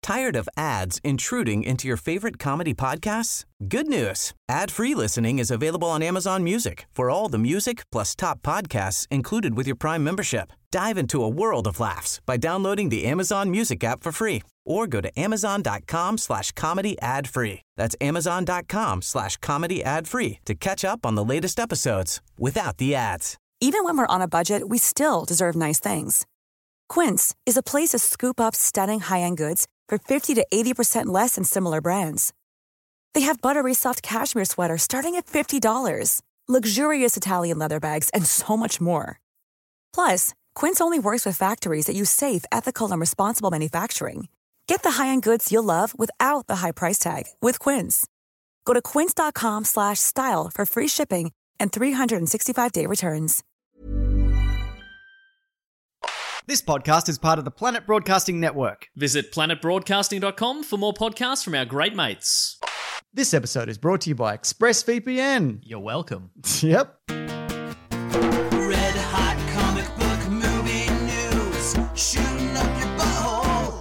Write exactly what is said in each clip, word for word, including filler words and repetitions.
Tired of ads intruding into your favorite comedy podcasts? Good news. Ad-free listening is available on Amazon Music for all the music plus top podcasts included with your Prime membership. Dive into a world of laughs by downloading the Amazon Music app for free or go to amazon.com slash comedy ad free. That's amazon.com slash comedy ad free to catch up on the latest episodes without the ads. Even when we're on a budget, we still deserve nice things. Quince is a place to scoop up stunning high-end goods for fifty to eighty percent less than similar brands. They have buttery soft cashmere sweaters starting at fifty dollars, luxurious Italian leather bags, and so much more. Plus, Quince only works with factories that use safe, ethical, and responsible manufacturing. Get the high-end goods you'll love without the high price tag with Quince. Go to quince.com slash style for free shipping and three sixty-five day returns. This podcast is part of the Planet Broadcasting Network. Visit planet broadcasting dot com for more podcasts from our great mates. This episode is brought to you by ExpressVPN. You're welcome. Yep. Red hot comic book movie news, shooting up your butthole.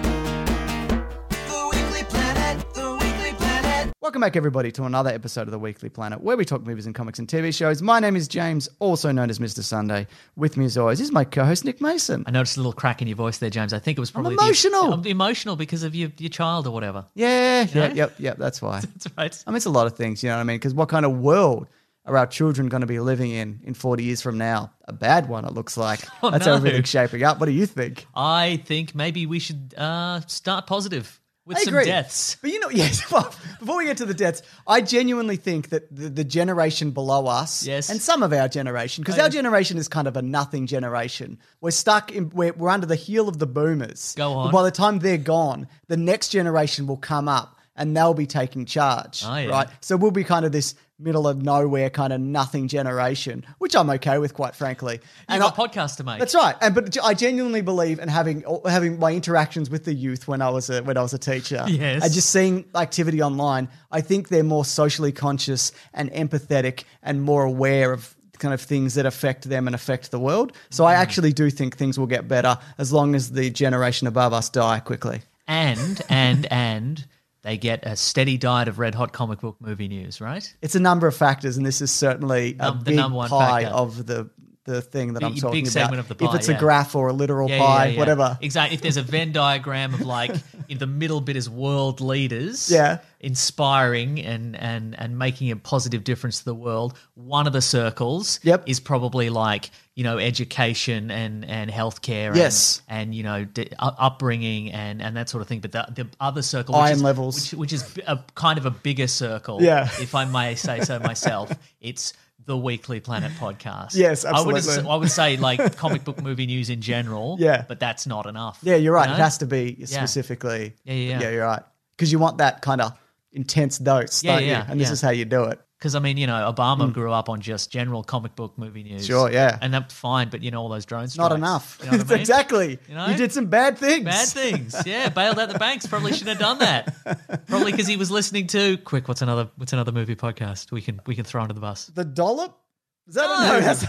The Weekly Planet, The Weekly Planet. Welcome back, everybody, to another episode of the Weekly Planet, where we talk movies and comics and T V shows. My name is James, also known as Mister Sunday. With me, as always, is my co-host, Nick Mason. I noticed a little crack in your voice there, James. I think it was probably... I'm emotional. The, I'm emotional because of your, your child or whatever. Yeah, You yeah, know? yep, yep, that's why. That's right. I mean, it's a lot of things, you know what I mean? Because what kind of world are our children going to be living in in forty years from now? A bad one, it looks like. Oh, That's no. how everything's shaping up. What do you think? I think maybe we should uh, start positive with I some agree. deaths. But you know, yes, well, before we get to the deaths, I genuinely think that the, the generation below us, Yes. and some of our generation, because Oh, our yes. generation is kind of a nothing generation. We're stuck in, we're, we're under the heel of the boomers. Go on. But by the time they're gone, the next generation will come up and they'll be taking charge, Oh, yeah. right? So we'll be kind of this middle of nowhere kind of nothing generation, which I'm okay with, quite frankly. You've got a podcast to make. That's right, and but I genuinely believe in having having my interactions with the youth when I was a, when I was a teacher. Yes. and just seeing activity online, I think they're more socially conscious and empathetic and more aware of kind of things that affect them and affect the world. So Mm. I actually do think things will get better as long as the generation above us die quickly. And, and, and... they get a steady diet of red hot comic book movie news, right? It's a number of factors, and this is certainly a Num- the big number one pie factor. of the the thing that The I'm big talking segment about. of the if pie, it's a yeah. graph or a literal Yeah, pie, yeah, yeah. whatever. Exactly. If there's a Venn diagram of like in the middle bit is world leaders, Yeah. inspiring and and and making a positive difference to the world. One of the circles Yep. is probably like, you know, education and and healthcare, Yes. and, and you know, d- u- upbringing and and that sort of thing. But the, the other circle, Iron which is, levels. which, which is a kind of a bigger circle, Yeah. if I may say so myself, it's the Weekly Planet podcast. Yes, I would, absolutely. I would say like comic book movie news in general. Yeah. But that's not enough. Yeah, you're right. you It know? has to be specifically. Yeah, yeah, yeah. Yeah, you're right. Because you want that kind of intense dose, Yeah, don't yeah, you? And this yeah. is how you do it. Because, I mean, you know, Obama grew up on just general comic book movie news. Sure, yeah. And that's fine, but, you know, all those drone Not strikes. enough. You know what I mean? Exactly. You know? You did some bad things. Bad things. Yeah, bailed out the banks. Probably shouldn't have done that. Probably because he was listening to, quick, what's another what's another movie podcast we can we can throw under the bus? The dollop? Is that No. a no? That's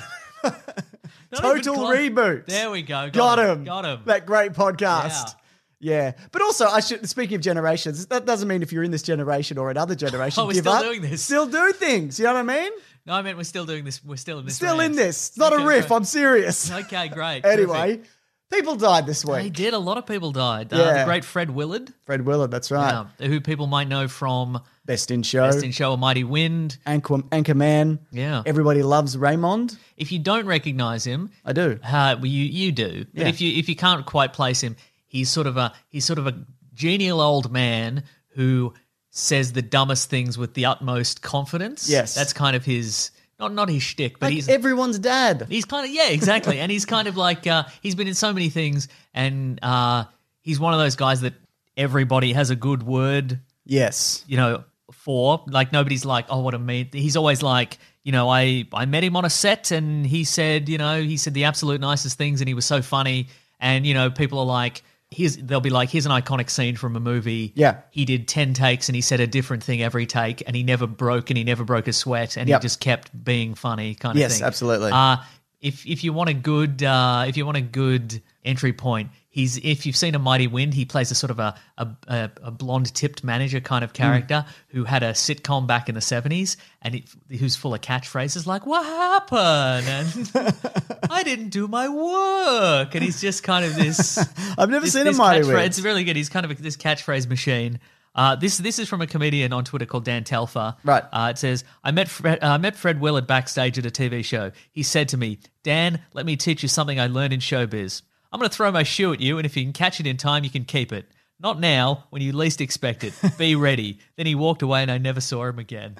Not even Total close. Reboot. There we go. Got, Got him. Got him. That great podcast. Yeah. But also, I should. Speaking of generations, that doesn't mean if you're in this generation or another generation, Oh, we're give still up. doing this. Still do things. You know what I mean? No, I meant we're still doing this. We're still in this. Still round. in this. It's not Okay, a riff. great. I'm serious. Okay, great. Anyway, Terrific. people died this They week. did. A lot of people died. Uh, Yeah. the great Fred Willard, Fred Willard, that's right. yeah, who people might know from Best in Show. Best in Show, A Mighty Wind. Anchor, Anchorman. Yeah. Everybody loves Raymond. If you don't recognize him, I do. uh, well, you you do. But Yeah. if you if you can't quite place him, he's sort of a he's sort of a genial old man who says the dumbest things with the utmost confidence. Yes. That's kind of his not not his shtick, but Like he's everyone's dad. He's kind of, yeah, exactly. And he's kind of like, uh, he's been in so many things, and uh, he's one of those guys that everybody has a good word, Yes. you know, for. Like, nobody's like, oh, what a mean. He's always like, you know, I, I met him on a set, and he said, you know, he said the absolute nicest things, and he was so funny. And, you know, people are like, here's, they'll be like, here's an iconic scene from a movie. Yeah. He did ten takes, and he said a different thing every take, and he never broke, and he never broke a sweat, and Yep. he just kept being funny kind of Yes, thing. absolutely. Uh, if if you want a good uh, if you want a good entry point, He's if you've seen A Mighty Wind, he plays a sort of a a, a, a blonde tipped manager kind of character mm. who had a sitcom back in the seventies, and it, who's full of catchphrases like "What happened?" and "I didn't do my work," and he's just kind of this. I've never this, seen this A Mighty catchphrase. Wind. It's really good. He's kind of a, this catchphrase machine. Uh, this this is from a comedian on Twitter called Dan Telfer. Right. Uh, it says, I met Fred, uh, met Fred Willard backstage at a T V show. He said to me, Dan, let me teach you something I learned in showbiz. I'm going to throw my shoe at you, and if you can catch it in time, you can keep it. Not now, when you least expect it. Be ready. Then he walked away, and I never saw him again.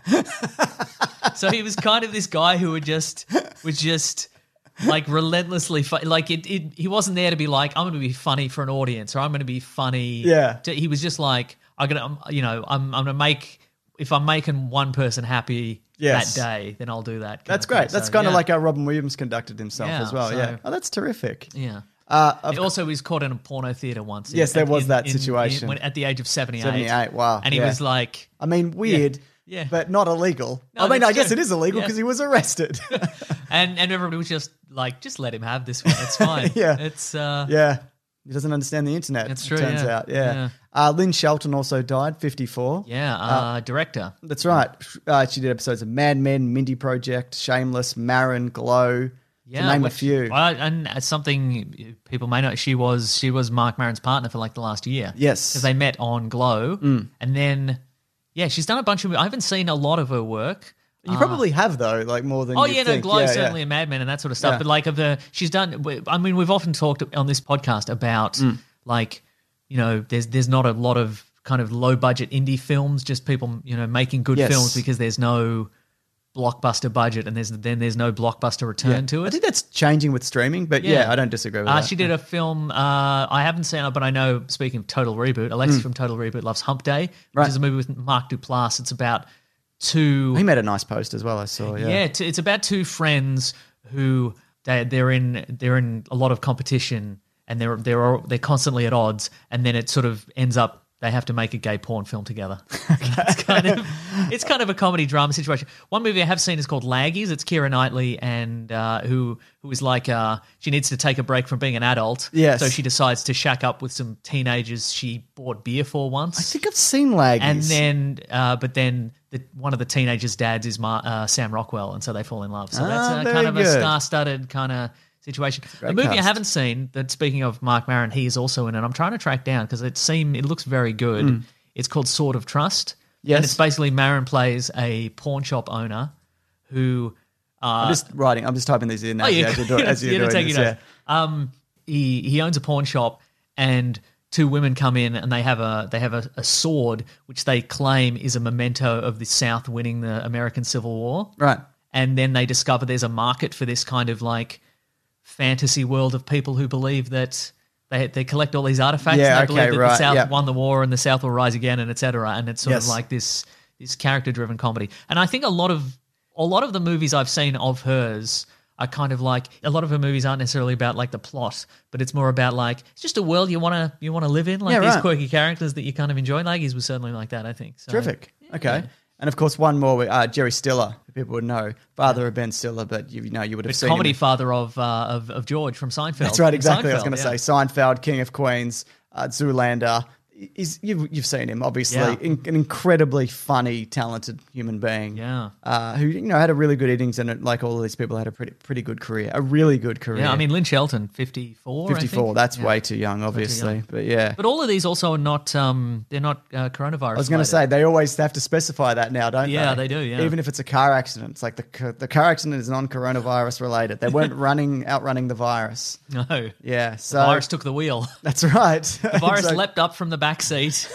So he was kind of this guy who would just was just like relentlessly fu- like it, it. He wasn't there to be like, I'm going to be funny for an audience, or I'm going to be funny. Yeah. To, he was just like, I'm gonna, you know, I'm I'm going to make. If I'm making one person happy Yes. that day, then I'll do that. kind That's of thing. great. That's So, kind of yeah. like how Robin Williams conducted himself Yeah, as well. so- Yeah. Oh, that's terrific. Yeah. Uh, of He also was caught in a porno theater once. Yes, there was that in- situation. when, at the age of seventy-eight. seventy-eight, wow, And he yeah. was like, I mean, weird, Yeah, yeah. but not illegal. No, I mean, that's I guess true. it is illegal Yeah. because he was arrested. and and everybody was just like, just let him have this one. It's fine. Yeah. It's uh, yeah. He doesn't understand the internet, That's it true, turns yeah. out. Yeah. Yeah. Uh, Lynn Shelton also died, fifty-four. yeah, uh, director. That's right. Uh, she did episodes of Mad Men, Mindy Project, Shameless, Marin, Glow, Yeah, to name which- a few. I, and it's something people may know. She was she was Mark Maron's partner for like the last year. Yes. because they met on Glow, Mm. and then yeah, she's done a bunch of. I haven't seen a lot of her work. You probably have, though, like more than Oh you yeah, think. no, Glow Yeah, certainly yeah. a Mad Men and that sort of stuff. Yeah. But like of the, she's done. I mean, we've often talked on this podcast about Mm. like, you know, there's there's not a lot of kind of low budget indie films, just people you know making good Yes. films because there's no blockbuster budget and there's then there's no blockbuster return Yeah. to I it. think that's changing with streaming, but yeah, Yeah. I don't disagree with Uh, that. she did a film. Uh, I haven't seen it, but I know. Speaking of Total Reboot, Alexis from Total Reboot loves Hump Day, which Mm. Right. is a movie with Mark Duplass. It's about two. He made a nice post as well, I saw. Yeah. Yeah, t- it's about two friends who they they're in they're in a lot of competition and they're they're they're constantly at odds, and then it sort of ends up they have to make a gay porn film together. it's kind of it's kind of a comedy drama situation. One movie I have seen is called Laggies. It's Keira Knightley and uh, who who is like uh, she needs to take a break from being an adult. Yes. so she decides to shack up with some teenagers she bought beer for once. I think I've seen Laggies. And then, uh, but then the, one of the teenagers' dads is Ma, uh, Sam Rockwell, and so they fall in love. So Ah, that's a, very kind of a good. star-studded kind of situation. great A movie I cast. haven't seen that, speaking of Mark Maron, he is also in it. I'm trying to track down because it seem it looks very good. It's called Sword of Trust. Hmm. Yes. and it's basically Maron plays a pawn shop owner who. Uh, I'm just writing, I'm just typing these in Oh, as, yeah. as you're doing, as you're You're doing taking this. notes. Yeah. Um, he he owns a pawn shop, and two women come in, and they have a they have a, a sword which they claim is a memento of the South winning the American Civil War. Right. And then they discover there's a market for this kind of like fantasy world of people who believe that they they collect all these artifacts. Yeah, and they okay, believe that right, the South yeah. won the war and the South will rise again, and et cetera. And it's sort Yes. of like this this character driven comedy. And I think a lot of a lot of the movies I've seen of hers are kind of like a lot of her movies aren't necessarily about like the plot, but it's more about like it's just a world you want to you want to live in, like Yeah, these right. quirky characters that you kind of enjoy. Laggies was certainly like that, I think. So, Terrific. Okay. And of course, one more, uh, Jerry Stiller, who people would know, father of Ben Stiller, but you, you know, you would have But seen comedy him. father of, uh, of of George from Seinfeld. That's right, In exactly. I was Seinfeld, going to yeah. say Seinfeld, King of Queens, uh, Zoolander. He's, you've, you've seen him, obviously. Yeah. In, an incredibly funny, talented human being. Yeah. Uh, who, you know, had a really good innings and, it, like all of these people, had a pretty pretty good career. A really good career. Yeah, I mean Lynn Shelton, fifty-four. I fifty-four. think. That's Yeah. way too young, obviously. young. But yeah. But all of these also are not. Um, they're not uh, coronavirus. I was going to say, they always have to specify that now, don't they? Yeah, they do, yeah. Even if it's a car accident. It's like the, ca- the car accident is non-coronavirus related. They weren't running, outrunning the virus. no. Yeah, so The virus took the wheel. that's right. The virus leapt up from the back seat,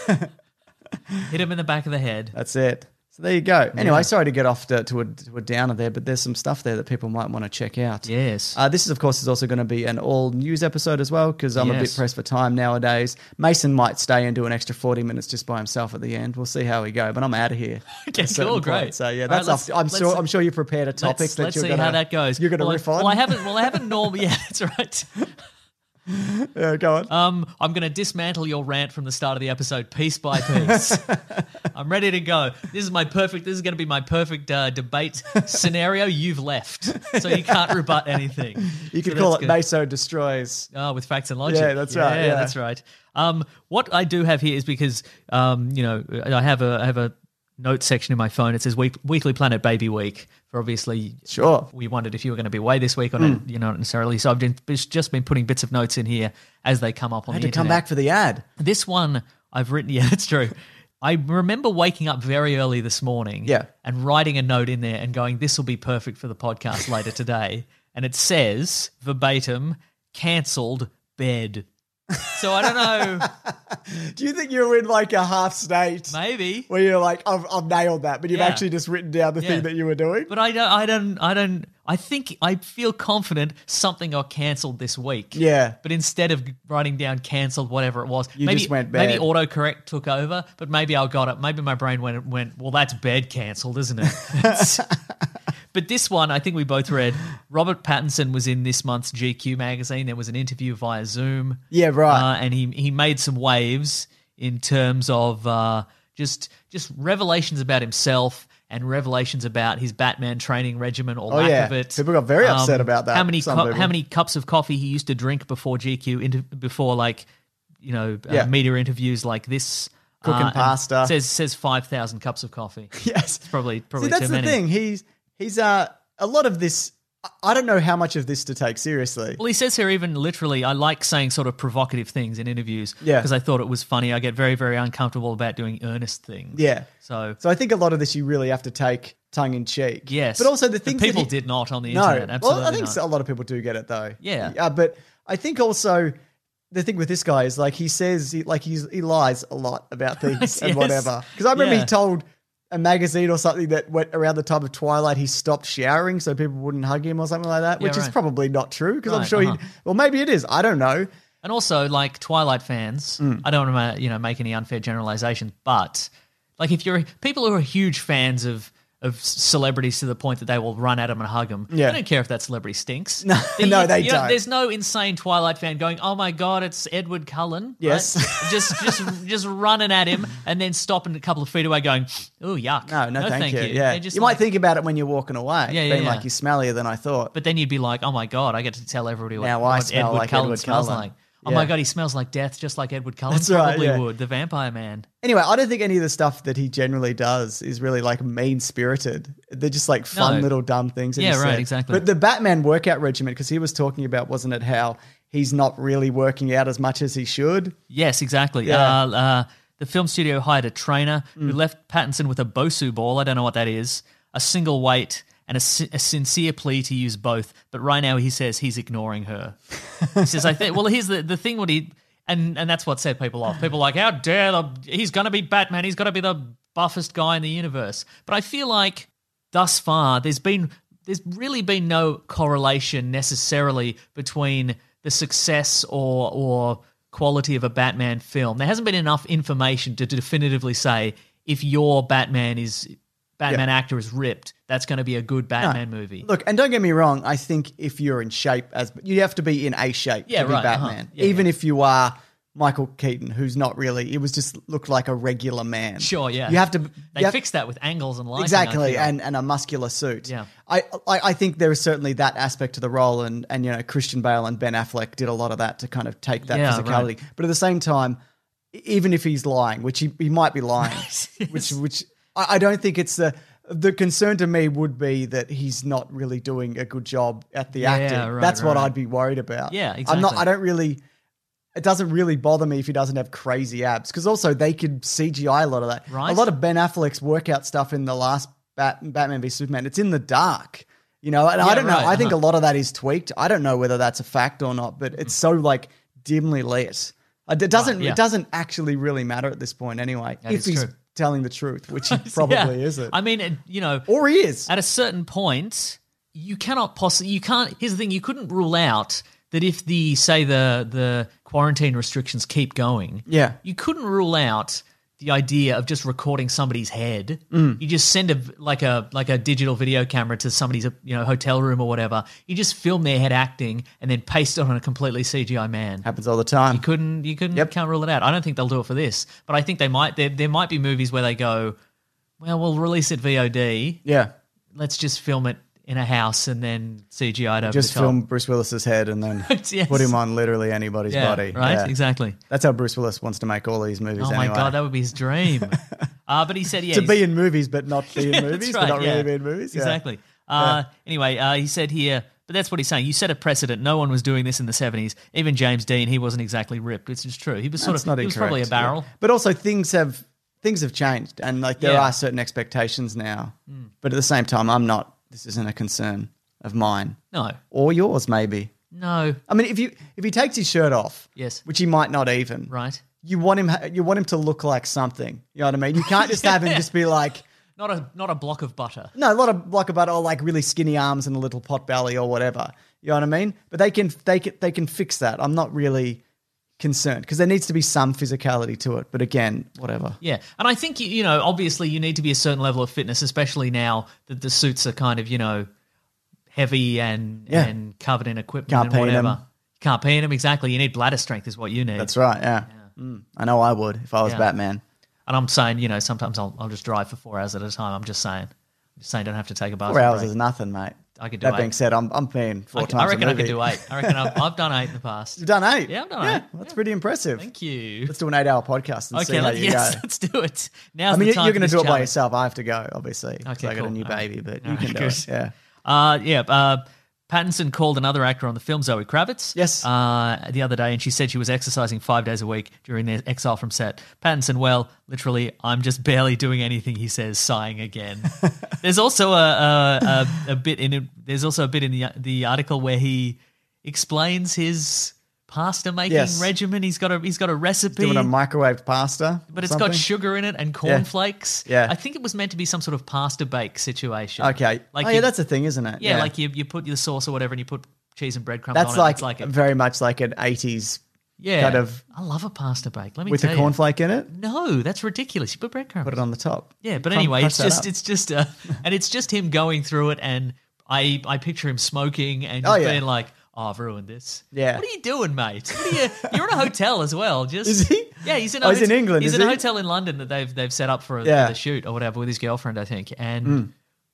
hit him in the back of the head. That's it. So there you go. Anyway, sorry to get off to, to, a, to a downer there, but there's some stuff there that people might want to check out. Yes. Uh, this is, of course, is also going to be an all news episode as well because I'm a bit Yes. pressed for time nowadays. Mason might stay and do an extra forty minutes just by himself at the end. We'll see how we go, but I'm out of here. Okay, at a certain cool, point. great. So yeah, All that's right, off. let's- I'm let's- sure. I'm sure you prepared a topic let's that let's you're see gonna, how that goes. You're going to well, riff I, on. Well, I haven't. Well, I haven't normally. Yeah, that's right. Yeah, go on. Um, I'm going to dismantle your rant from the start of the episode piece by piece. I'm ready to go. This is my perfect. This is going to be my perfect uh, debate scenario. You've left, so you can't rebut anything. You could So call that's it good. Meso Destroys. Oh, with facts and logic. Yeah, that's right, yeah. that's right. Um, what I do have here is because um, you know, I have a I have a note section in my phone. It says Week, Weekly Planet Baby Week. For obviously, Sure. we wondered if you were going to be away this week or not. You know, not necessarily. So I've been, just been putting bits of notes in here as they come up on I had the to come internet. back for the ad. This one I've written. Yeah, that's true. I remember waking up very early this morning. Yeah. And writing a note in there and going, "This will be perfect for the podcast later today." And it says verbatim, "Cancelled bed." So I don't know. Do you think you're in like a half state Maybe. where you're like, I've, I've nailed that, but you've Yeah. actually just written down the Yeah. thing that you were doing? But I don't, I don't, I don't, I think I feel confident something got cancelled this week. Yeah. But instead of writing down cancelled, whatever it was, You maybe, just went maybe bed. autocorrect took over, but maybe I got it. Maybe my brain went, went well, that's bed cancelled, isn't it? It's- But this one, I think we both read, Robert Pattinson was in this month's G Q magazine. There was an interview via Zoom. Yeah, right. Uh, and he he made some waves in terms of uh, just just revelations about himself and revelations about his Batman training regimen or Oh, lack yeah. of it. People got very upset about that, How many some cu- people. how many cups of coffee he used to drink before G Q, inter- before like you know uh, Yeah. media interviews like this. Cooking and pasta. Says says five thousand cups of coffee. Yes. Probably probably See, that's too the many. thing. He's he's uh a lot of this. I- I don't know how much of this to take seriously. Well, he says here even literally, I like saying sort of provocative things in interviews Yeah. because I thought it was funny. I get very, very uncomfortable about doing earnest things. Yeah. So, So I think a lot of this you really have to take tongue in cheek. yes. But also the But things people that he, did not on the no. internet. Absolutely Well, I think not. so- a lot of people do get it though. Yeah. Uh, but I think also the thing with this guy is like he says he, like he's he lies a lot about things Yes. and whatever. Because I remember Yeah. he told a magazine or something that went around the time of Twilight he stopped showering so people wouldn't hug him or something like that, Yeah, which is right. probably not true because I'm Right, sure uh-huh. he well maybe it is. I don't know. And also, like Twilight fans, Mm. I don't want to, you know, make any unfair generalizations, but like if you're people who are huge fans of of celebrities to the point that they will run at them and hug them, Yeah. they don't care if that celebrity stinks. No, You- no, they you know, don't. There's no insane Twilight fan going, "Oh my god, it's Edward Cullen." Yes. right? just just just running at him and then stopping a couple of feet away, going, "Oh yuck." No, no, thank, you. you. Yeah, They're just you like- might think about it when you're walking away. Yeah, yeah, being yeah. like you're smellier than I thought. But then you'd be like, "Oh my god, I get to tell everybody what, Now I what smell Edward like Cullen Edward smells Cullen. like." Oh Yeah. my god, he smells like death, just like Edward Cullen That's right, probably yeah. would. The Vampire Man. Anyway, I don't think any of the stuff that he generally does is really like mean spirited. They're just like fun No. little dumb things. that he Yeah, right, said. exactly. But the Batman workout regimen, because he was talking about, wasn't it, how he's not really working out as much as he should? Yes, exactly. Yeah. Uh, uh, the film studio hired a trainer Mm. who left Pattinson with a Bosu ball. I don't know what that is. A single weight and a, si- a sincere plea to use both. But right now he says he's ignoring her. He says, "I think." Well, here's the the thing. What he and and that's what set people off. People are like, how dare the, he's going to be Batman? He's got to be the buffest guy in the universe. But I feel like thus far there's been there's really been no correlation necessarily between the success or or quality of a Batman film. There hasn't been enough information to definitively say if your Batman is Batman actor is ripped, that's going to be a good Batman movie. Look, and don't get me wrong, I think if you're in shape, as you have to be in a shape Yeah, to be right, uh-huh. Batman. Yeah, Even yeah. if you are Michael Keaton, who's not really, it was just looked like a regular man. Sure, yeah. You have to. They you have- fixed that with angles and lighting. I Exactly, feel. and, and a muscular suit. Yeah. I, I I think there is certainly that aspect to the role, and and you know Christian Bale and Ben Affleck did a lot of that to kind of take that Yeah, physicality. But at the same time, e- even if he's lying, which he, he might be lying, Yes. which which I, I don't think it's the the concern to me would be that he's not really doing a good job at the Yeah, acting. right, That's what right. I'd be worried about. Yeah, I'm not. exactly. I don't really. It doesn't really bother me if he doesn't have crazy abs because also they could C G I a lot of that. Right. A lot of Ben Affleck's workout stuff in the last Bat- Batman v Superman, it's in the dark, you know. And Yeah, I don't know. right, I think uh-huh. a lot of that is tweaked. I don't know whether that's a fact or not, but it's so like dimly lit. It doesn't. Right, yeah. It doesn't actually really matter at this point anyway. That if is he's true. telling the truth, which he probably Yeah. isn't, I mean, it- you know, or he is. at a certain point, you cannot possibly, you can't, here's the thing, you couldn't rule out that if the, say, the the quarantine restrictions keep going, Yeah. you couldn't rule out the idea of just recording somebody's head. Mm. You just send a like a like a digital video camera to somebody's you know hotel room or whatever. You just film their head acting and then paste it on a completely C G I man. Happens all the time. You couldn't you couldn't Yep. can't rule it out. I don't think they'll do it for this, but I think they might. There there might be movies where they go, well, we'll release it V O D. Yeah. Let's just film it in a house and then C G I'd over Just the top. film Bruce Willis's head and then Yes. put him on literally anybody's yeah, body. right? Yeah. Exactly. That's how Bruce Willis wants to make all these movies Oh anyway. my god, that would be his dream. uh, but he said, yeah, to he's- be in movies but not be in Yeah, movies, that's but right, not yeah. really be in movies. Yeah. Exactly. Uh, Anyway, uh, he said here, but that's what he's saying. You set a precedent. No one was doing this in the seventies. Even James Dean, he wasn't exactly ripped, which is true. He was sort That's of, not he was incorrect. probably a barrel. Yeah. But also things have things have changed and like there Yeah. are certain expectations now. But at the same time, I'm not this isn't a concern of mine. No, Or yours maybe. no, I mean if you if he takes his shirt off, Yes. which he might not even. right. You want him you want him to look like something. You know what I mean? You can't just have him just be like Not a not a block of butter. no, a lot of like about all like really skinny arms and a little pot belly or whatever. You know what I mean? But they can they can they can fix that. I'm not really concerned because there needs to be some physicality to it. But again, whatever. Yeah, and I think, you you know, obviously you need to be a certain level of fitness, especially now that the suits are kind of, you know, heavy and Yeah. and covered in equipment Can't and pee in whatever. 'em. Can't pee in them, exactly. You need bladder strength is what you need. That's right. Yeah, Mm. I know I would if I was Yeah. Batman. And I'm saying, you know, sometimes I'll, I'll just drive for four hours at a time. I'm just saying. I'm just saying don't have to take a bathroom Four hours break. is nothing, mate. I could do That eight. being said, I'm I'm paying four I, times. I reckon a I could movie. do eight. I reckon I've, I've done eight in the past. You've done eight. Yeah, I've done yeah, eight. That's Yeah. pretty impressive. Thank you. Let's do an eight-hour podcast and see Okay, how let, you yes, go. let's do it. Now's I mean, the you're time going for to this do it by challenge. yourself. I have to go, obviously. 'cause Okay, I got a cool. new All right. baby, but All you right, can do good. it. Yeah. Uh, yeah, uh, Pattinson called another actor on the film, Zoe Kravitz, Yes. uh, the other day, and she said she was exercising five days a week during their exile from set. Pattinson, well, literally, I'm just barely doing anything, he says, sighing again. There's also a, a, a, a bit in it, there's also a bit in the the article where he explains his pasta making Yes. regimen. He's got a he's got a recipe. Doing a microwaved pasta. But or it's got something? sugar in it and cornflakes. Yeah. I think it was meant to be some sort of pasta bake situation. Okay. Like oh, you- yeah, that's the thing, isn't it? Yeah, like you, you put your sauce or whatever and you put cheese and breadcrumbs That's on it. like, It's like a, very much like an eighties yeah, kind of I love a pasta bake. Let me with tell the you. cornflake in it. No, that's ridiculous. You put breadcrumbs. Put it on the top. Yeah, but Crunch- anyway, crunch it's that just up. it's just uh, and it's just him going through it, and I I picture him smoking and Oh, just yeah. being like, "Oh, I've ruined this." Yeah. What are you doing, mate? What are you? You're in a hotel as well. Just Is he? Yeah, he's in. A Oh, he's in hot- England, He's is in a he? hotel in London that they've they've set up for, a, Yeah. for the shoot or whatever with his girlfriend, I think, and. Mm.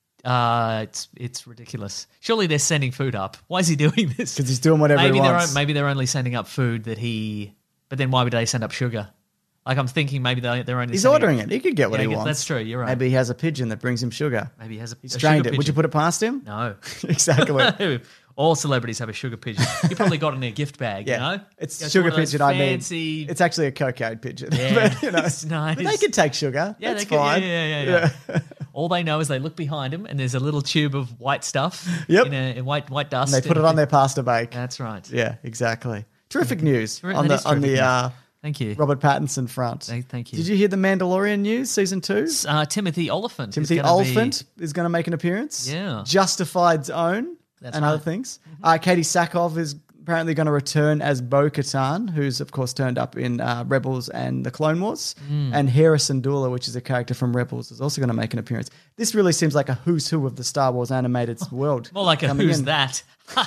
Uh, it's it's ridiculous. Surely they're sending food up. Why is he doing this? 'Cause he's doing whatever he maybe they're wants. on- maybe they're only sending up food that he. But then why would they send up sugar? Like I'm thinking maybe they, they're only. He's sending ordering up, it. He could get what Yeah, he I guess wants. that's true, you're right. Maybe he has a pigeon that brings him sugar. Maybe he has a, He's a trained sugar it. Would you pigeon. put it past him? No. Exactly. All celebrities have a sugar pigeon. You probably got it in their gift bag. Yeah, You know, it's It's sugar one of those pigeon. I mean, fancy- it's actually a cocaine pigeon. Yeah, but, you know, it's nice. But they can take sugar. Yeah, That's they could- fine. Yeah, yeah, yeah. yeah. All they know is they look behind him, and there's a little tube of white stuff. Yep. In, a, in white white dust. And they put it on their pasta bake. That's right. Yeah, exactly. Terrific news Terri- on that the is on terrific the news. uh, Thank you. Robert Pattinson front. Thank- thank you. Did you hear the Mandalorian news? Season two. Uh, Timothy Oliphant. is Timothy gonna Oliphant be- is going to make an appearance. Yeah. Justified's own That's and other right. things. Uh, Katie Sackhoff is apparently going to return as Bo-Katan, who's of course turned up in uh, Rebels and the Clone Wars. Mm. And Hera Syndulla, which is a character from Rebels, is also going to make an appearance. This really seems like a who's who of the Star Wars animated world. More like a coming who's in. that?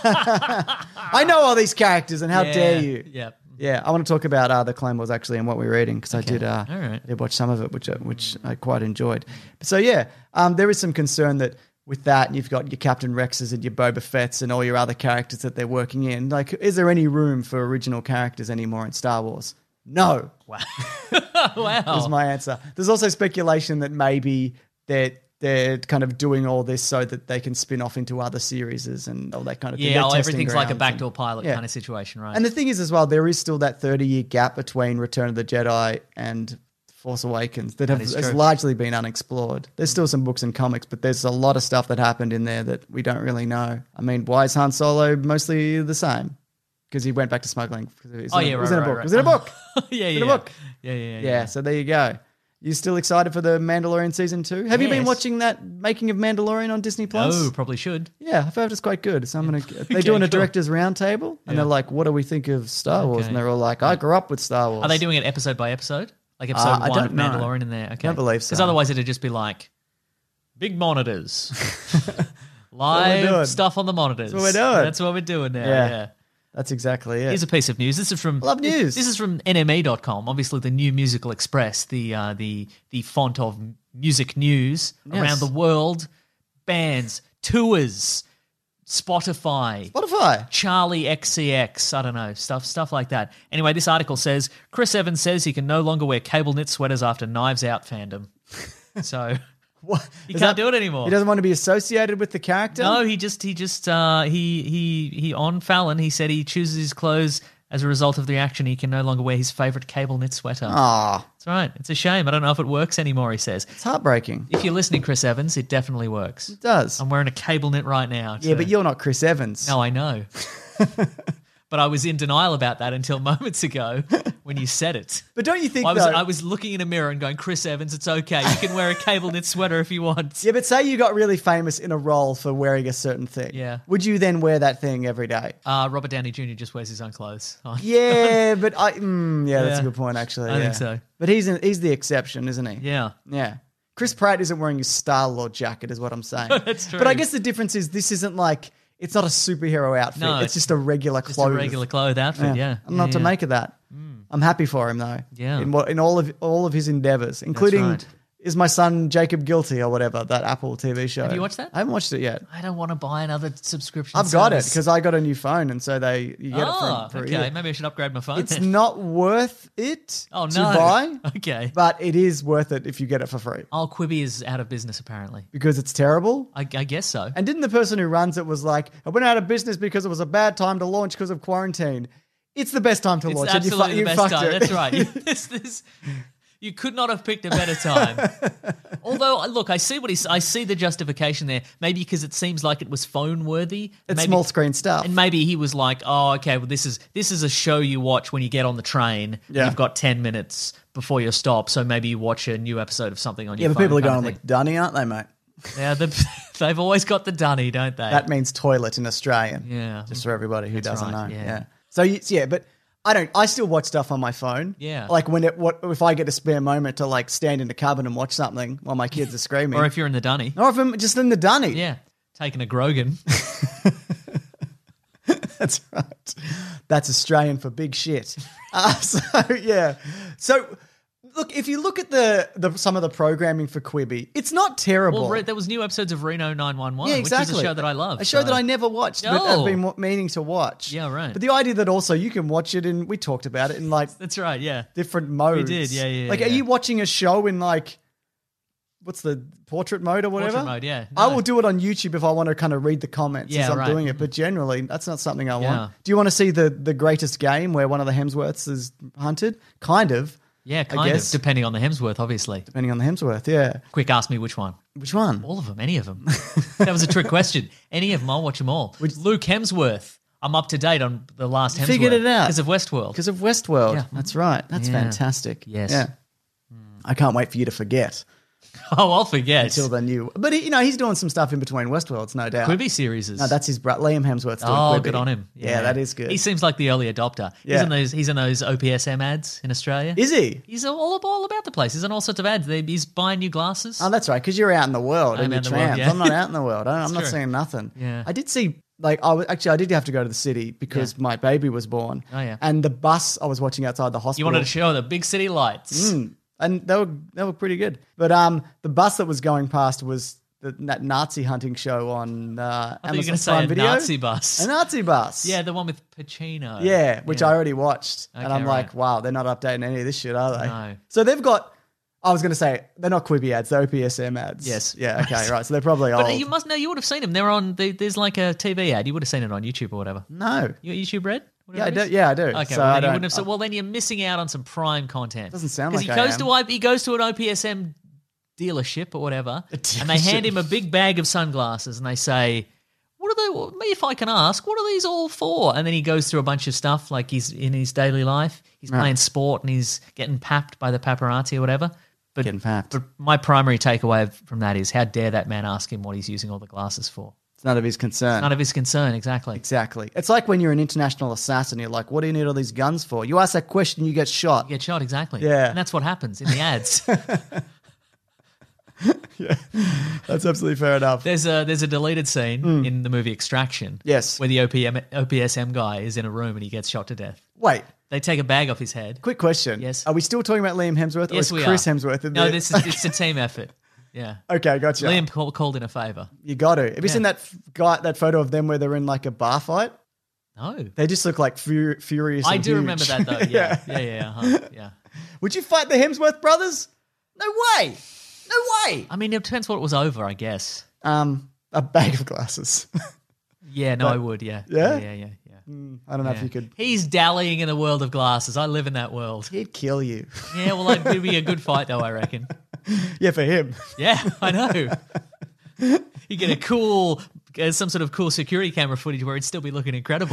I know all these characters, and how Yeah, dare you? Yeah. Yeah, I want to talk about uh, the Clone Wars actually and what we're reading because I did. Uh, All right. I did watch some of it, which I, which I quite enjoyed. So yeah, um, there is some concern that with that, you've got your Captain Rexes and your Boba Fett's and all your other characters that they're working in. Like, is there any room for original characters anymore in Star Wars? No, Wow. is wow. my answer. There's also speculation that maybe they're they're kind of doing all this so that they can spin off into other series and all that kind of thing. Yeah, They're oh, testing everything's like a grounds backdoor and- pilot yeah. kind of situation, right? And the thing is, as well, there is still that thirty-year gap between Return of the Jedi and Force Awakens that, have, is has true. largely been unexplored. There's still some books and comics, but there's a lot of stuff that happened in there that we don't really know. I mean, why is Han Solo mostly the same? Because he went back to smuggling. 'Cause it was oh in a- yeah, it right, was in a right, book. right. It was in a book. yeah, in yeah, a book. Yeah, yeah, yeah. Yeah, so there you go. You still excited for the Mandalorian season two? Have you been Yes. watching that making of Mandalorian on Disney Plus? Oh, probably should. Yeah, I heard it's quite good. So I'm gonna. They're Okay, doing a cool. directors roundtable, and Yeah. they're like, "What do we think of Star Wars?" Okay. And they're all like, "I grew up with Star Wars." Are they doing it episode by episode? Like episode Uh, I one of don't know. Mandalorian in there? Okay. Don't believe so. Because otherwise it'd just be like, big monitors. we're Live doing. stuff on the monitors. That's what we're doing. That's what we're doing now, Yeah. yeah. That's exactly it. Here's a piece of news. This is from Love news. This is from N M E dot com. Obviously, the New Musical Express, the uh, the the font of music news Yes. around the world, bands, tours, Spotify, Spotify. Charlie X C X, I don't know, stuff stuff like that. Anyway, this article says Chris Evans says he can no longer wear cable knit sweaters after Knives Out fandom. So What? he Is can't that- do it anymore. He doesn't want to be associated with the character? No, he just he just uh, he he he on Fallon. He said he chooses his clothes as a result of the action. He can no longer wear his favorite cable knit sweater. Aw, That's right. It's a shame. I don't know if it works anymore. He says. it's heartbreaking. If you're listening, Chris Evans, it definitely works. It does. I'm wearing a cable knit right now. Yeah, to- but you're not Chris Evans. No, I know. But I was in denial about that until moments ago when you said it. But don't you think I was though, I was looking in a mirror and going, Chris Evans, it's okay. You can wear a cable knit sweater if you want. Yeah, but say you got really famous in a role for wearing a certain thing. Yeah. Would you then wear that thing every day? Uh, Robert Downey Junior just wears his own clothes. Yeah, but I mm, yeah, that's a Yeah. good point actually. I yeah. think so. But he's an, he's the exception, isn't he? Yeah. Yeah. Chris Pratt isn't wearing his Star-Lord jacket is what I'm saying. That's true. But I guess the difference is this isn't like it's not a superhero outfit. No, it's just a regular Just clothes. a regular clothes outfit, yeah. I'm not Yeah, to yeah. make of that. I'm happy for him though. Yeah. In what in all of all of his endeavors, including right. Is My Son Jacob Guilty or whatever, that Apple T V show. Have you watched that? I haven't watched it yet. I don't want to buy another subscription. I've got it service. because I got a new phone and so they you get Oh, it for, for a okay. year. Maybe I should upgrade my phone. It's then. not worth it Oh, to no. buy, Okay. but it is worth it if you get it for free Oh, Quibi is out of business apparently. because it's terrible. I, I guess so. And didn't the person who runs it was like, I went out of business because it was a bad time to launch because of quarantine. It's the best time to It's launch. and you fu- absolutely you the best fucked time. it. That's right. this, this, you could not have picked a better time. Although, look, I see what he's. I see the justification there. Maybe because it seems like it was phone worthy. It's maybe, small screen stuff. and maybe he was like, "Oh, okay. Well, this is this is a show you watch when you get on the train. Yeah. You've got ten minutes before your stop, so maybe you watch a new episode of something on yeah, your but phone." people are kind going of like thing. Dunny, aren't they, mate? Yeah, the, they've always got the dunny, don't they? That means toilet in Australian. Yeah. Just for everybody who That's doesn't right, know. yeah. Yeah. So you- yeah, but I don't. I still watch stuff on my phone. Yeah. Like when it, what if I get a spare moment to like stand in the cupboard and watch something while my kids are screaming, or if you're in the dunny. or if I'm just in the dunny. Yeah, taking a Grogan. That's right. That's Australian for big shit. Uh, so yeah. So look, if you look at the, the some of the programming for Quibi, it's not terrible. Well, Re- there was new episodes of Reno nine one one, yeah, which exactly. is a show that I love. A show so- that I never watched, but No. I've been wa- meaning to watch. Yeah, right. But the idea that also you can watch it in, we talked about it in like That's right, yeah. different modes. did, yeah, yeah, Like, yeah. are you watching a show in like, what's the portrait mode or whatever? Portrait mode, yeah. I No. will do it on YouTube if I want to kind of read the comments Yeah, as I'm right. doing it. But generally, that's not something I Yeah. want. Do you want to see the the greatest game where one of the Hemsworths is hunted? Kind of, Yeah, I kind of, guess. depending on the Hemsworth, obviously. depending on the Hemsworth. Yeah. Quick, ask me which one. Which one? All of them, any of them. That was a trick question. Any of them, I'll watch them all. Luke Hemsworth. I'm up to date on the last Hemsworth. Figured it out. Because of Westworld. Because of Westworld. Yeah. That's right. That's Yeah. fantastic. Yes. Yeah. I can't wait for you to forget Oh, I'll forget. until the new. But he, you know, he's doing some stuff in between Westworlds, no doubt. Quibi series is. No, that's his brother, Liam Hemsworth. Doing Oh, Quibi. good on him. Yeah. that is good. He seems like the early adopter. He's Yeah. in those. He's in those O P S M ads in Australia. Is he? He's all, all about the place. He's in all sorts of ads. They, he's buying new glasses. Oh, that's right. Because you're out in the world I'm and you're out in the world, trans. yeah. I'm not out in the world. I, I'm That's not true. seeing nothing. Yeah. I did see. Like I was, actually, I did have to go to the city because Yeah. my baby was born. Oh, yeah. And the bus I was watching outside the hospital. you wanted to show the big city lights. Mm, and they were they were pretty good. But um, the bus that was going past was the, that Nazi hunting show on uh, I thought you were Amazon going to say Prime a Video. Nazi bus. A Nazi bus. Yeah, the one with Pacino. Yeah, which I already watched. and Okay, I'm like, right. wow, they're not updating any of this shit, are they? No. So they've got, I was going to say, they're not Quibi ads, they're O P S M ads. Yes. Yeah, okay, right. So they're probably old. But you must know, you would have seen them. They're on, they, there's like a T V ad. You would have seen it on YouTube or whatever. No. You got YouTube Red? Yeah, I Whatever do. it is? Yeah, I do. Okay, So well, I then you don't- wouldn't have, so, well, then you're missing out on some prime content. Doesn't sound 'Cause like he I goes am. to I- he goes to an O P S M dealership or whatever, and they hand him a big bag of sunglasses, and they say, "What are they? What, me, if I can ask, what are these all for?" And then he goes through a bunch of stuff, like he's in his daily life, he's Right. playing sport, and he's getting papped by the paparazzi or whatever. But, Getting papped. but my primary takeaway from that is, how dare that man ask him what he's using all the glasses for? It's none of his concern. None of his concern, exactly. Exactly. It's like when you're an international assassin, you're like, what do you need all these guns for? You ask that question, you get shot. You get shot, exactly. Yeah. And that's what happens in the ads. Yeah, that's absolutely fair enough. There's a there's a deleted scene in the movie Extraction. Yes. Where the O P M, O P S M guy is in a room and he gets shot to death. Wait, They take a bag off his head. quick question. Yes. Are we still talking about Liam Hemsworth or Yes, is we Chris are. Hemsworth in No, there? this is it's a team effort. Yeah. Okay, gotcha. Liam call, called in a favour. You got to. Have you Yeah. seen that f- guy, that photo of them where they're in like a bar fight? No. They just look like fur- furious. I and do huge. remember that though. Yeah. Yeah, yeah, yeah. Uh-huh. Yeah. Would you fight the Hemsworth brothers? No way. No way. I mean, it depends what it was over, I guess. Um, a bag of glasses. Yeah, no, I would, yeah. Yeah? Yeah, yeah, yeah. yeah. I don't know if Yeah. you could. He's dallying in the world of glasses. I live in that world. He'd kill you. Yeah, well, it'd be a good fight, though, I reckon. Yeah, for him. Yeah, I know. You get a cool, uh, some sort of cool security camera footage where it'd still be looking incredible.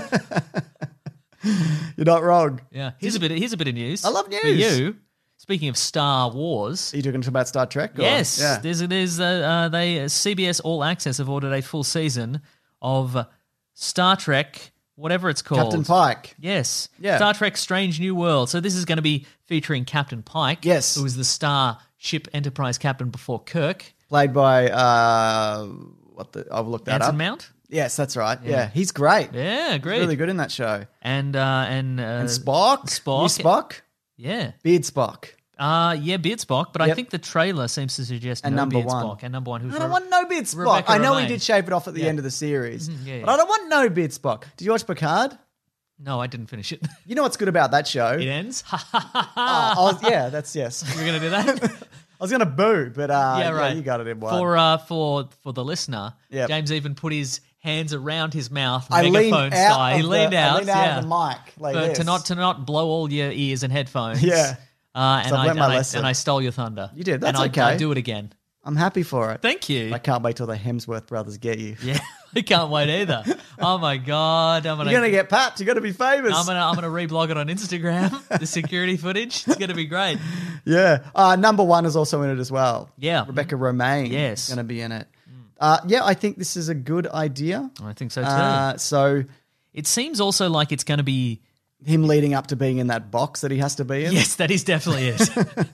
You're not wrong. Yeah, here's a bit. Here's a bit of news. I love for news. you. Speaking of Star Wars, Are you talking about Star Trek? Or? yes, Yeah. there's there's uh, uh, they uh, C B S All Access have ordered a full season of Star Trek, whatever it's called. Captain Pike. Yes. Yeah. Star Trek Strange New World. So this is going to be featuring Captain Pike. Yes. Who was the Starship Enterprise captain before Kirk. Played by, uh, what the, I've looked that Anson up. Mount. Yes, that's right. Yeah, he's great. Yeah, He's great. really good in that show. And, uh, and, uh, And Spock. Spock. New Spock. Yeah. Beard Spock. Uh, yeah, Beard Spock. But I Yep. think the trailer seems to suggest And no number Beard one. Spock. And number one who's I don't Re- want no Beard Spock. Rebecca I know he Romaine. did shave it off at the Yeah. end of the series. yeah, yeah. But I don't want no Beard Spock. Did you watch Picard? No, I didn't finish it. You know what's good about that show? It ends. Oh, I was, yeah, that's yes. We're going to do that? I was going to boo, but uh, yeah, right. you got it in one. For uh, for for the listener, Yep. James even put his hands around his mouth, I leaned megaphone out. style. He of leaned the, out, I leaned out yeah, of the mic like But this. to not to not blow all your ears and headphones. Yeah. Uh, and, So I've I, learnt and, my I, lesson. and I stole your thunder. You did. That's and okay. I, I do it again. I'm happy for it. Thank you. I can't wait till the Hemsworth brothers get you. Yeah, I can't wait either. Oh my god, I'm gonna, You're going to get papped. You're going to be famous. I'm gonna, I'm gonna reblog it on Instagram. The security footage. It's gonna be great. Yeah. Uh, number one is also in it as well. Yeah. Rebecca Romaine Yes. is going to be in it. Uh, yeah, I think this is a good idea. I think so too. Uh, so It seems also like it's going to be. him leading up to being in that box that he has to be in. Yes, that is definitely it.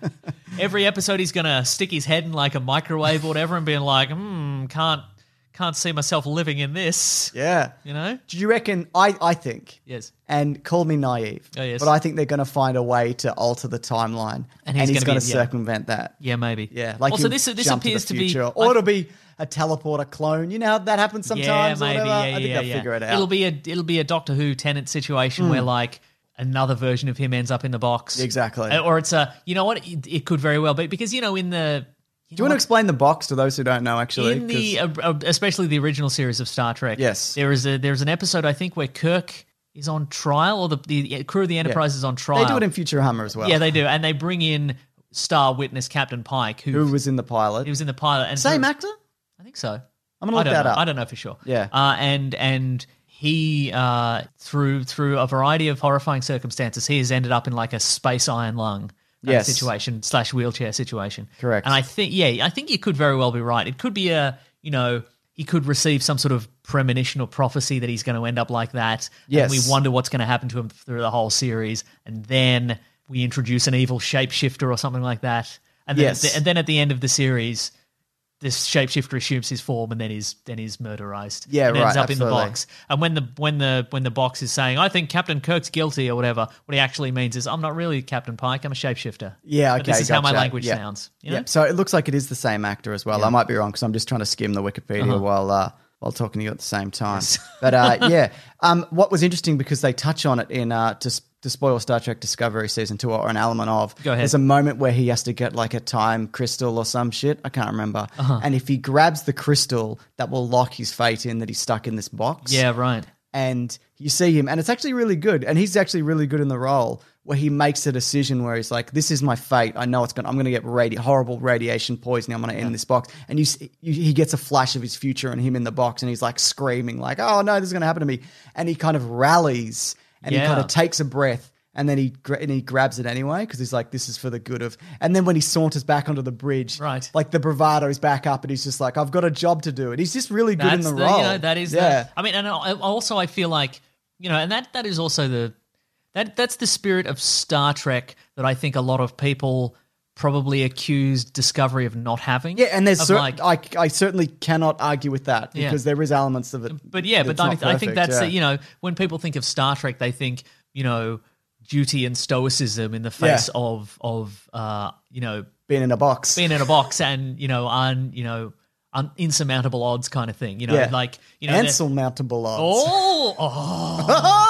Every episode, he's going to stick his head in like a microwave or whatever, and being like, "Hmm, can't can't see myself living in this." Yeah. You know? Do you reckon? I, I think. Yes. And call me naive. Oh, yes. But I think they're going to find a way to alter the timeline. And he's gonna going be- to yeah. circumvent that. Yeah, maybe. Yeah. Like also, he'll this this jump appears to, to, the be. future. Or it'll be a teleporter clone. You know how that happens sometimes? yeah, or maybe. whatever? Yeah, I think yeah, they'll yeah. figure it out. Hmm. It'll be a it'll be a Doctor Who Tennant situation where like another version of him ends up in the box. Exactly. Uh, Or it's a you know what it, it could very well be because you know in the. Do you want to explain the box to those who don't know, actually? In the 'Cause- uh, uh, especially the original series of Star Trek, Yes. there is a there's an episode I think where Kirk is on trial, or the, the crew of the Enterprise is on trial. they do it in Futurama as well. Yeah, they do, and they bring in star witness Captain Pike, who, Who was in the pilot? he was in the pilot. And Same so- actor? I think so. I'm gonna look I don't that know. up. I don't know for sure. Yeah. uh, and and he uh, through through a variety of horrifying circumstances, he has ended up in like a space iron lung. kind of Yes. situation slash wheelchair situation. Correct. And I think, yeah, I think you could very well be right. It could be a, you know, he could receive some sort of premonition or prophecy that he's going to end up like that. Yes. And we wonder what's going to happen to him through the whole series. And then we introduce an evil shapeshifter or something like that. And then, Yes. at the, and then at the end of the series, this shapeshifter assumes his form and then he's then he's murderized. Yeah, and ends right, up in the absolutely. box. And when the when the when the box is saying, I think Captain Kirk's guilty or whatever, what he actually means is I'm not really Captain Pike, I'm a shapeshifter. Yeah, But okay. this is how my gotcha. language Yeah. sounds. You know? Yeah. So it looks like it is the same actor as well. I might be wrong because I'm just trying to skim the Wikipedia Uh-huh. while uh, while talking to you at the same time. But uh, yeah, um, what was interesting because they touch on it in uh, to, to spoil Star Trek Discovery season two or an element of. Go ahead. There's a moment where he has to get like a time crystal or some shit. I can't remember. Uh-huh. And if he grabs the crystal, that will lock his fate in that he's stuck in this box. Yeah, right. And you see him, and it's actually really good. And he's actually really good in the role where he makes a decision where he's like, "This is my fate. I know it's going. I'm going to get radi- horrible radiation poisoning. I'm going to end this box." And you, see, you, he gets a flash of his future and him in the box, and he's like screaming, like, "Oh no, this is going to happen to me!" And he kind of rallies and he Yeah. kind of takes a breath, And then he gra- and he grabs it anyway because he's like, this is for the good of. And then when he saunters back onto the bridge, Right. like the bravado's back up, and he's just like, I've got a job to do. And he's just really good That's in the, the, role. you know, that is yeah. the, I mean, and I- also I feel like, you know, and that that is also the that that's the spirit of Star Trek that I think a lot of people probably accuse Discovery of not having. Yeah, and there's of cer- like, I, I certainly cannot argue with that Yeah. because there is elements of it. But yeah, but that's I, not I think perfect, that's yeah. the, you know, when people think of Star Trek, they think, you know, duty and stoicism in the face Yeah. of of uh, you know, being in a box. being in a box and, you know, un you know, un- insurmountable odds kind of thing. You know, yeah. like, you know, they're- insurmountable odds. Oh, oh,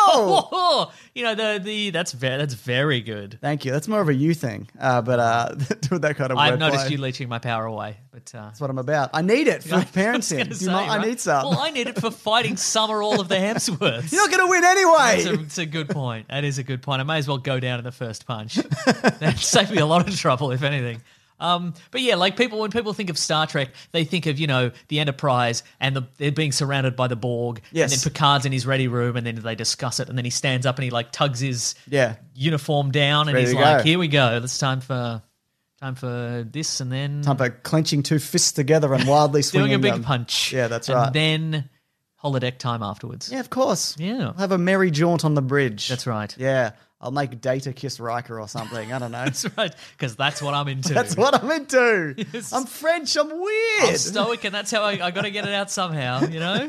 Oh! you know, the the that's very that's very good. Thank you. That's more of a you thing, uh, but uh, with that kind of I've wordplay. noticed you leeching my power away, but uh, That's what I'm about. I need it for I was parenting. gonna Do you say, mind? I right? need some. Well, I need it for fighting some or all of the Hemsworths. You're not going to win anyway. That's a, it's a good point. That is a good point. I may as well go down in the first punch. That'd save me a lot of trouble, if anything. Um, but yeah, like people, when people think of Star Trek, they think of, you know, the Enterprise and the, they're being surrounded by the Borg. Yes. And then Picard's in his ready room and then they discuss it and then he stands up and he like tugs his Yeah. uniform down and Ready he's to like, go. here we go. It's time for time for this and then Time for clenching two fists together and wildly swinging doing a big them. punch. Yeah, that's and right. then holodeck time afterwards. Yeah, of course. Yeah. I'll have a merry jaunt on the bridge. That's right. Yeah. I'll make Data kiss Riker or something. I don't know. That's right, because that's what I'm into. That's what I'm into. Yes. I'm French. I'm weird. I'm stoic, and that's how I, I got to get it out somehow, you know?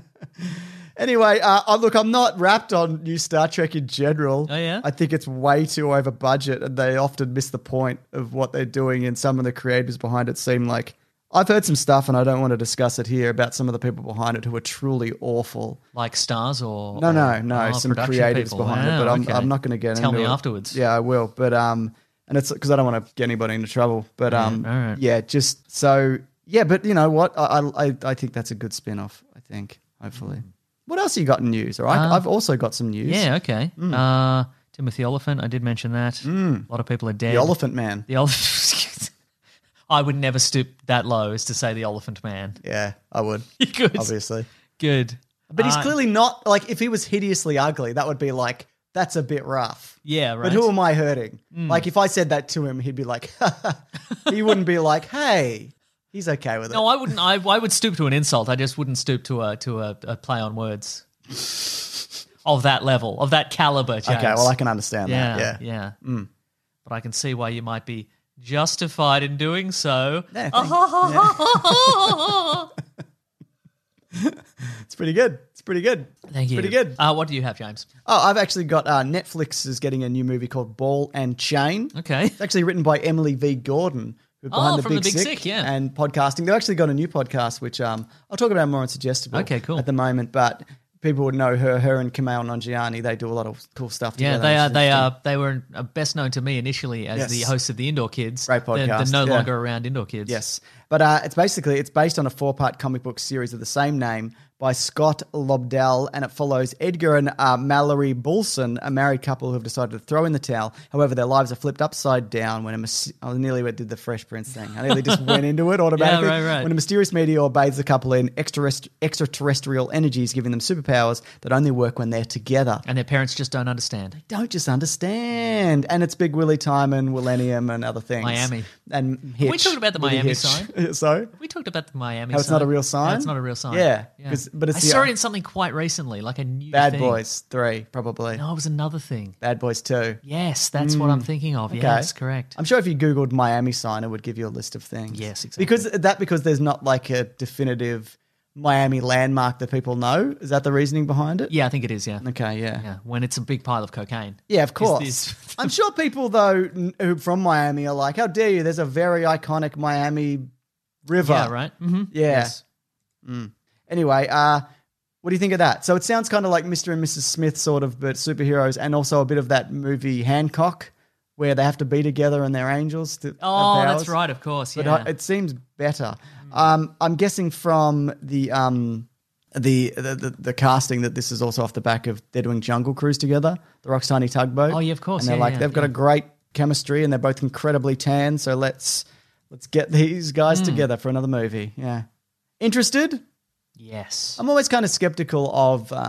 Anyway, uh, oh, look, I'm not wrapped on new Star Trek in general. Oh, yeah? I think it's way too over budget, and they often miss the point of what they're doing. And some of the creators behind it seem like I've heard some stuff, and I don't want to discuss it here about some of the people behind it who are truly awful. Like stars or No, no, or- no, oh, some production creatives people. behind Wow, it, but I'm, okay. I'm not going to get Tell into me it. afterwards. Yeah, I will. But um, and it's because I don't want to get anybody into trouble. But um, all right. yeah, just so yeah. But you know what? I I I think that's a good spin-off. I think hopefully. What else you got in news? All right, Uh, I've also got some news. Yeah, okay. Uh, Timothy Oliphant, I did mention that. A lot of people are dead. the Elephant Man. The Oliphant. I would never stoop that low as to say the Elephant Man. Yeah, I would Good. obviously. Good. But he's Uh, clearly not like if he was hideously ugly, that would be like that's a bit rough. Yeah, right. But who am I hurting? Like if I said that to him, he'd be like, he wouldn't be like, hey, he's okay with it. No, I wouldn't. I, I would stoop to an insult. I just wouldn't stoop to a to a, a play on words of that level, of that caliber. James. okay, well I can understand yeah, that. Yeah, yeah. But I can see why you might be justified in doing so. Yeah, thank- it's pretty good. It's pretty good. Thank you. Pretty good. Uh, what do you have, James? Oh, I've actually got uh, Netflix is getting a new movie called Ball and Chain. Okay. It's actually written by Emily V. Gordon, who behind Oh, the from Big, The Big Sick, Sick, yeah. and podcasting. They've actually got a new podcast, which um, I'll talk about more on Suggestible. Okay, cool. At the moment, but people would know her. Her and Kumail Nanjiani, they do a lot of cool stuff Yeah, together. they are. It's They interesting. are. They were uh, best known to me initially as Yes. the hosts of the Indoor Kids. Great They're- podcast, They're, no yeah. longer around Indoor Kids. Yes, but uh, it's basically it's based on a four-part comic book series of the same name by Scott Lobdell, and it follows Edgar and uh, Mallory Bulson, a married couple who have decided to throw in the towel. However, their lives are flipped upside down when a mys- I nearly went- did the Fresh Prince thing. I nearly just went into it automatically. Yeah, right, right. When a mysterious meteor bathes the couple in extraterrest- extraterrestrial energies, giving them superpowers that only work when they're together. And their parents just don't understand. Don't just understand. And it's Big Willie time and Millennium and other things. Miami. And Hitch. we talked about the Willie Miami Hitch. sign? Sorry? We talked about the Miami. How it's sign. not a real sign? No, it's not a real sign. Yeah, 'cause- but it's I the- saw it in something quite recently, like a new Bad thing. Boys three, probably. No, it was another thing. Bad Boys two. Yes, that's what I'm thinking of. Okay. Yes, correct. I'm sure if you Googled Miami sign, it would give you a list of things. Yes, exactly. Because that because there's not like a definitive Miami landmark that people know. Is that the reasoning behind it? Yeah, I think it is. Yeah. Okay, yeah. Yeah, when it's a big pile of cocaine. Yeah, of Is course. this- I'm sure people though n- who from Miami are like, how dare you? There's a very iconic Miami river. Yeah, right. Mm-hmm. Yeah. Yes. Anyway, uh, what do you think of that? So it sounds kind of like Mister and Missus Smith sort of, but superheroes, and also a bit of that movie Hancock, where they have to be together and they're angels. To, have Oh, powers. that's right. Of course. But Yeah. I, it seems better. Um, I'm guessing from the um, the, the, the the casting that this is also off the back of they're doing Jungle Cruise together, the Rock's Tiny Tugboat. Oh, yeah, of course. And they're Yeah, like yeah, they've got yeah. a great chemistry and they're both incredibly tan. So let's let's get these guys Hmm. together for another movie. Yeah, interested? yes. I'm always kind of skeptical of uh,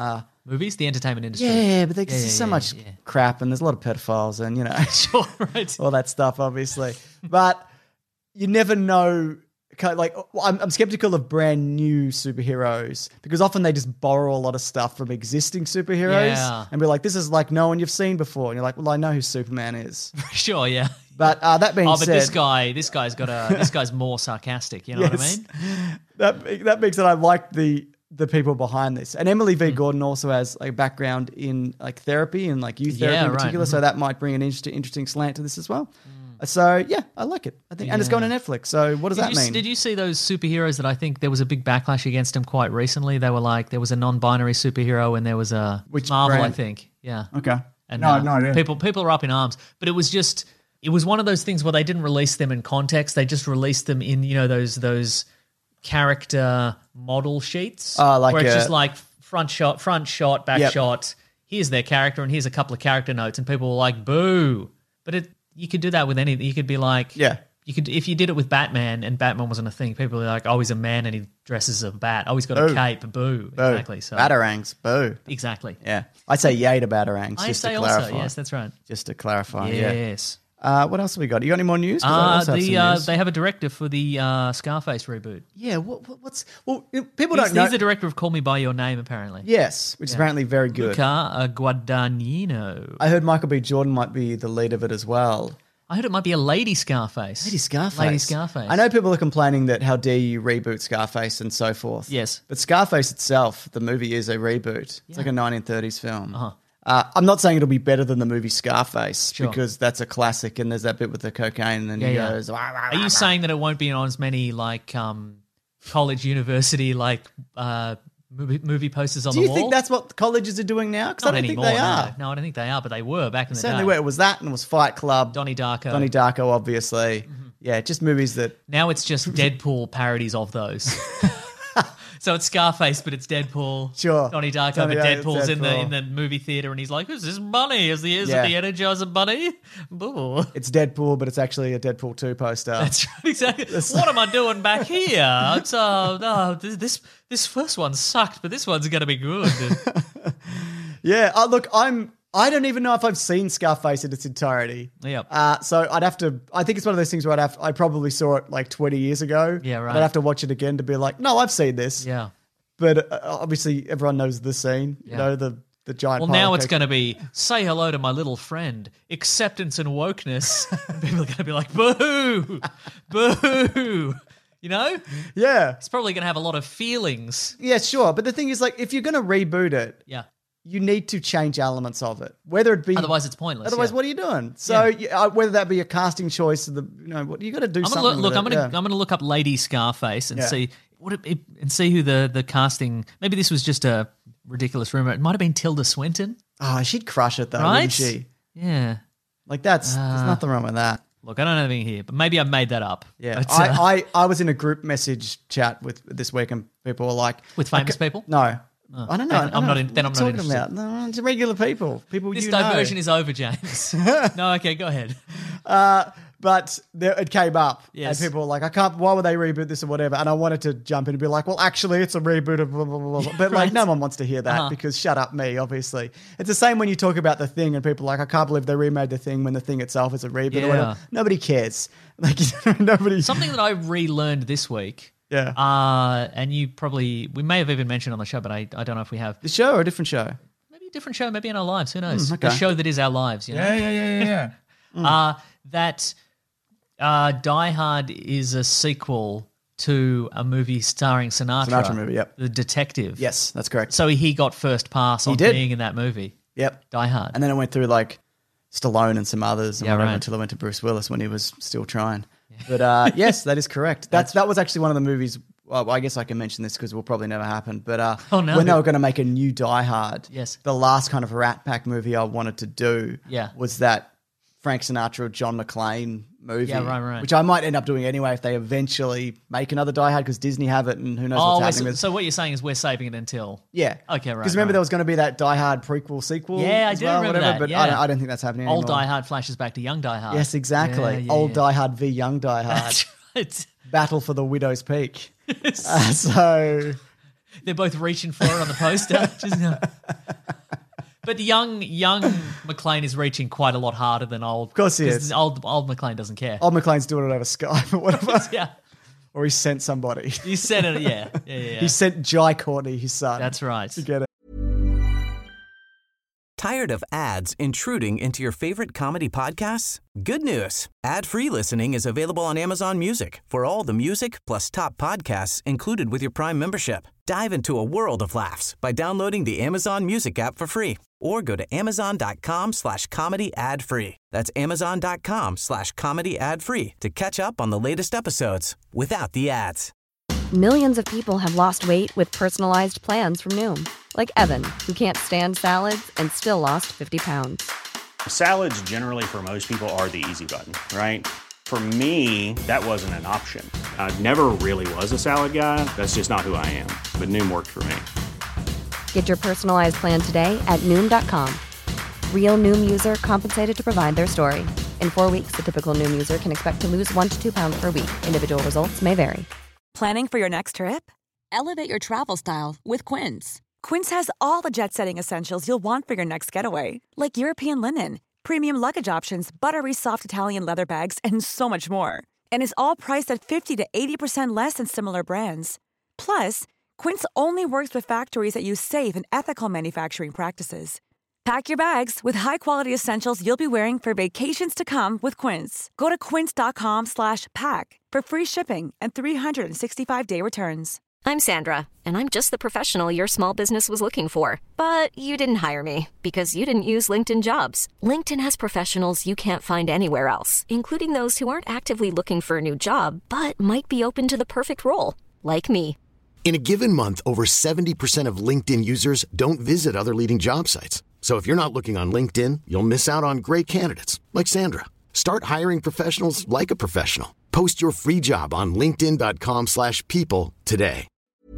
movies, the entertainment industry. Yeah, but there's Yeah, yeah, just so yeah, much yeah. crap, and there's a lot of pedophiles, and you know, Sure, right. all that stuff, obviously. But you never know. kind of Like, I'm, I'm skeptical of brand new superheroes because often they just borrow a lot of stuff from existing superheroes Yeah. and be like, "This is like no one you've seen before," and you're like, "Well, I know who Superman is." Sure, yeah. But uh, that being Oh, but said, this guy, this guy's got a, this guy's more sarcastic. You know what I Yes. mean? that that makes it. I like the the people behind this, and Emily Hmm. V. Gordon also has a background in like therapy and like youth therapy Yeah, in right. particular, so that might bring an interesting interesting slant to this as well. So yeah, I like it. I think, and it's going to Netflix. So what does Did that you, mean? did you see those superheroes that I think there was a big backlash against them quite recently? They were like, there was a non-binary superhero and there was a Which Marvel, brand? I think. Yeah. Okay, And no, I uh, have no idea. People, people are up in arms, but it was just, it was one of those things where they didn't release them in context. They just released them in, you know, those those character model sheets. Oh, like where it's a- just like front shot, front shot, back Yep. shot. Here's their character, and here's a couple of character notes, and people were like, "Boo!" But it, you could do that with anything. You could be like, Yeah. You could, if you did it with Batman and Batman wasn't a thing, people are like, "Oh, he's a man and he dresses as a bat. Oh, he's got a Boo. cape. Boo!" Boo. Exactly. So Batarangs, boo. exactly. Yeah, I say yay to batarangs. I just say to clarify. also, yes, that's right. Just to clarify. Yeah. Yes. Uh, what else have we got? You got any more news? 'Cause I Uh, also have the some uh, news. they have a director for the uh, Scarface reboot. yeah. What, what, what's well? you know, People He's, don't know. he's the director of Call Me by Your Name, apparently. yes, which is apparently very good. Luca uh, Guadagnino. I heard Michael B. Jordan might be the lead of it as well. I heard it might be a Lady Scarface. Lady Scarface. Lady Scarface. I know people are complaining that how dare you reboot Scarface and so forth. Yes. But Scarface itself, the movie is a reboot. It's like a nineteen thirties film. Uh-huh. Uh, I'm not saying it'll be better than the movie Scarface Sure. because that's a classic and there's that bit with the cocaine and Yeah, he yeah. goes, "Wah, wah, Are wah, you wah." saying that it won't be on as many like um, college, university, like uh, movie, movie posters on Do the you wall? think that's what colleges are doing now? Because I Not don't anymore? think they no. are. No, I don't think they are, but they were back in the Certainly day. were. It was that and it was Fight Club. Donnie Darko. Donnie Darko, obviously. Mm-hmm. Yeah, just movies that... Now it's just Deadpool parodies of those. So it's Scarface, but it's Deadpool. Sure. Donnie Darko, Donnie but Darko, Deadpool's in the Deadpool. in the movie theater, and he's like, "Who's this bunny? Is the is Yeah. it the Energizer bunny?" Boo. It's Deadpool, but it's actually a Deadpool two poster. That's right, exactly. What am I doing back here? It's uh, no, this this first one sucked, but this one's gonna be good. Yeah, uh, look, I'm... I don't even know if I've seen Scarface in its entirety. Yep. Uh, so I'd have to... I think it's one of those things where I'd have... I probably saw it like twenty years ago. Yeah, right. But I'd have to watch it again to be like, no, I've seen this. Yeah. But uh, obviously everyone knows the scene. You Yeah. know, the, the giant... Well, pile now of it's coke- going to be say hello to my little friend, acceptance and wokeness. And people are going to be like, boo, boo. You know, Yeah. it's probably going to have a lot of feelings. Yeah, sure. But the thing is, like, if you're going to reboot it, Yeah. you need to change elements of it. Whether it be... Otherwise, it's pointless. Otherwise, yeah. what are you doing? So, Yeah. yeah, uh, whether that be a casting choice, or the you know, what you got to do I'm something. gonna look. with look it, I'm gonna. yeah. I'm gonna look up Lady Scarface and Yeah. see what it, it, and see who the the casting. Maybe this was just a ridiculous rumor. It might have been Tilda Swinton, Oh, she'd crush it though, right? wouldn't she? Yeah. Like that's Uh, there's nothing wrong with that. Look, I don't know anything here, but maybe I've made that up. Yeah, But, I, uh, I, I was in a group message chat with this week, and people were like, With famous okay- people? No, I don't know. then I I'm don't not know in- then what I'm you're not talking interested. about. No, it's regular people. People this you diversion know. is over, James. No, okay, go ahead. Uh, but there, it came up, Yes. and people were like, "I can't. Why would they reboot this or whatever?" And I wanted to jump in and be like, "Well, actually, it's a reboot of blah blah blah." blah. But like, Right. no one wants to hear that Uh-huh. because shut up, me. Obviously, it's the same when you talk about the Thing, and people are like, "I can't believe they remade the Thing when the Thing itself is a reboot." Yeah. Or whatever. Nobody cares. Like nobody. Something that I relearned this week. Yeah. Uh, and you probably we may have even mentioned on the show, but I, I don't know if we have. The show or a different show? Maybe a different show, maybe in our lives. Who knows? Mm, okay. The show that is our lives. You know? Yeah, yeah, yeah, yeah, yeah. Uh, that uh, Die Hard is a sequel to a movie starring Sinatra. Sinatra movie, yep. The detective. Yes, that's correct. So he got first pass on did. being in that movie, Yep. Die Hard. And then it went through like Stallone and some others and Yeah, whatever right. until it went to Bruce Willis when he was still trying. But uh, yes, that is correct. That's that was actually one of the movies. Well, I guess I can mention this because it will probably never happen. But uh, Oh, no. when they were going to make a new Die Hard, Yes. the last kind of Rat Pack movie I wanted to do Yeah. was that Frank Sinatra, John McClane movie. Yeah, right, right. Which I might end up doing anyway if they eventually make another Die Hard because Disney have it and who knows Oh, what's we're- happening so, with. so what you're saying is we're saving it until Yeah. Okay, right, Because remember right. there was going to be that Die Hard prequel sequel. Yeah, I as do well, remember whatever, that, But yeah. I, don't, I don't think that's happening old anymore. Die Hard flashes back to young Die Hard. Yes, exactly. Yeah, yeah, Old yeah. Die Hard v Young Die Hard. That's right. Battle for the Widow's Peak. Uh, so They're both reaching for it on the poster. Just, uh, but young young McLean is reaching quite a lot harder than old. Of course he is. Old old McLean doesn't care. Old McLean's doing it over Skype or whatever. Yeah, Or he sent somebody. you said it. Yeah, yeah, yeah. yeah. He sent Jai Courtney, his son. That's right. To get it. Tired of ads intruding into your favorite comedy podcasts? Good news. Ad-free listening is available on Amazon Music for all the music plus top podcasts included with your Prime membership. Dive into a world of laughs by downloading the Amazon Music app for free or go to amazon.com slash comedy ad free. That's amazon.com slash comedy ad free to catch up on the latest episodes without the ads. Millions of people have lost weight with personalized plans from Noom. Like Evan, who can't stand salads and still lost fifty pounds. Salads generally for most people are the easy button, right? For me, that wasn't an option. I never really was a salad guy. That's just not who I am. But Noom worked for me. Get your personalized plan today at Noom dot com. Real Noom user compensated to provide their story. In four weeks, the typical Noom user can expect to lose one to two pounds per week. Individual results may vary. Planning for your next trip? Elevate your travel style with Quince. Quince has all the jet-setting essentials you'll want for your next getaway, like European linen, premium luggage options, buttery soft Italian leather bags, and so much more. And is all priced at fifty to eighty percent less than similar brands. Plus, Quince only works with factories that use safe and ethical manufacturing practices. Pack your bags with high-quality essentials you'll be wearing for vacations to come with Quince. Go to quince.com slash pack for free shipping and three sixty-five day returns. I'm Sandra, and I'm just the professional your small business was looking for. But you didn't hire me because you didn't use LinkedIn Jobs. LinkedIn has professionals you can't find anywhere else, including those who aren't actively looking for a new job, but might be open to the perfect role, like me. In a given month, over seventy percent of LinkedIn users don't visit other leading job sites. So if you're not looking on LinkedIn, you'll miss out on great candidates like Sandra. Start hiring professionals like a professional. Post your free job on linkedin.com slash people today.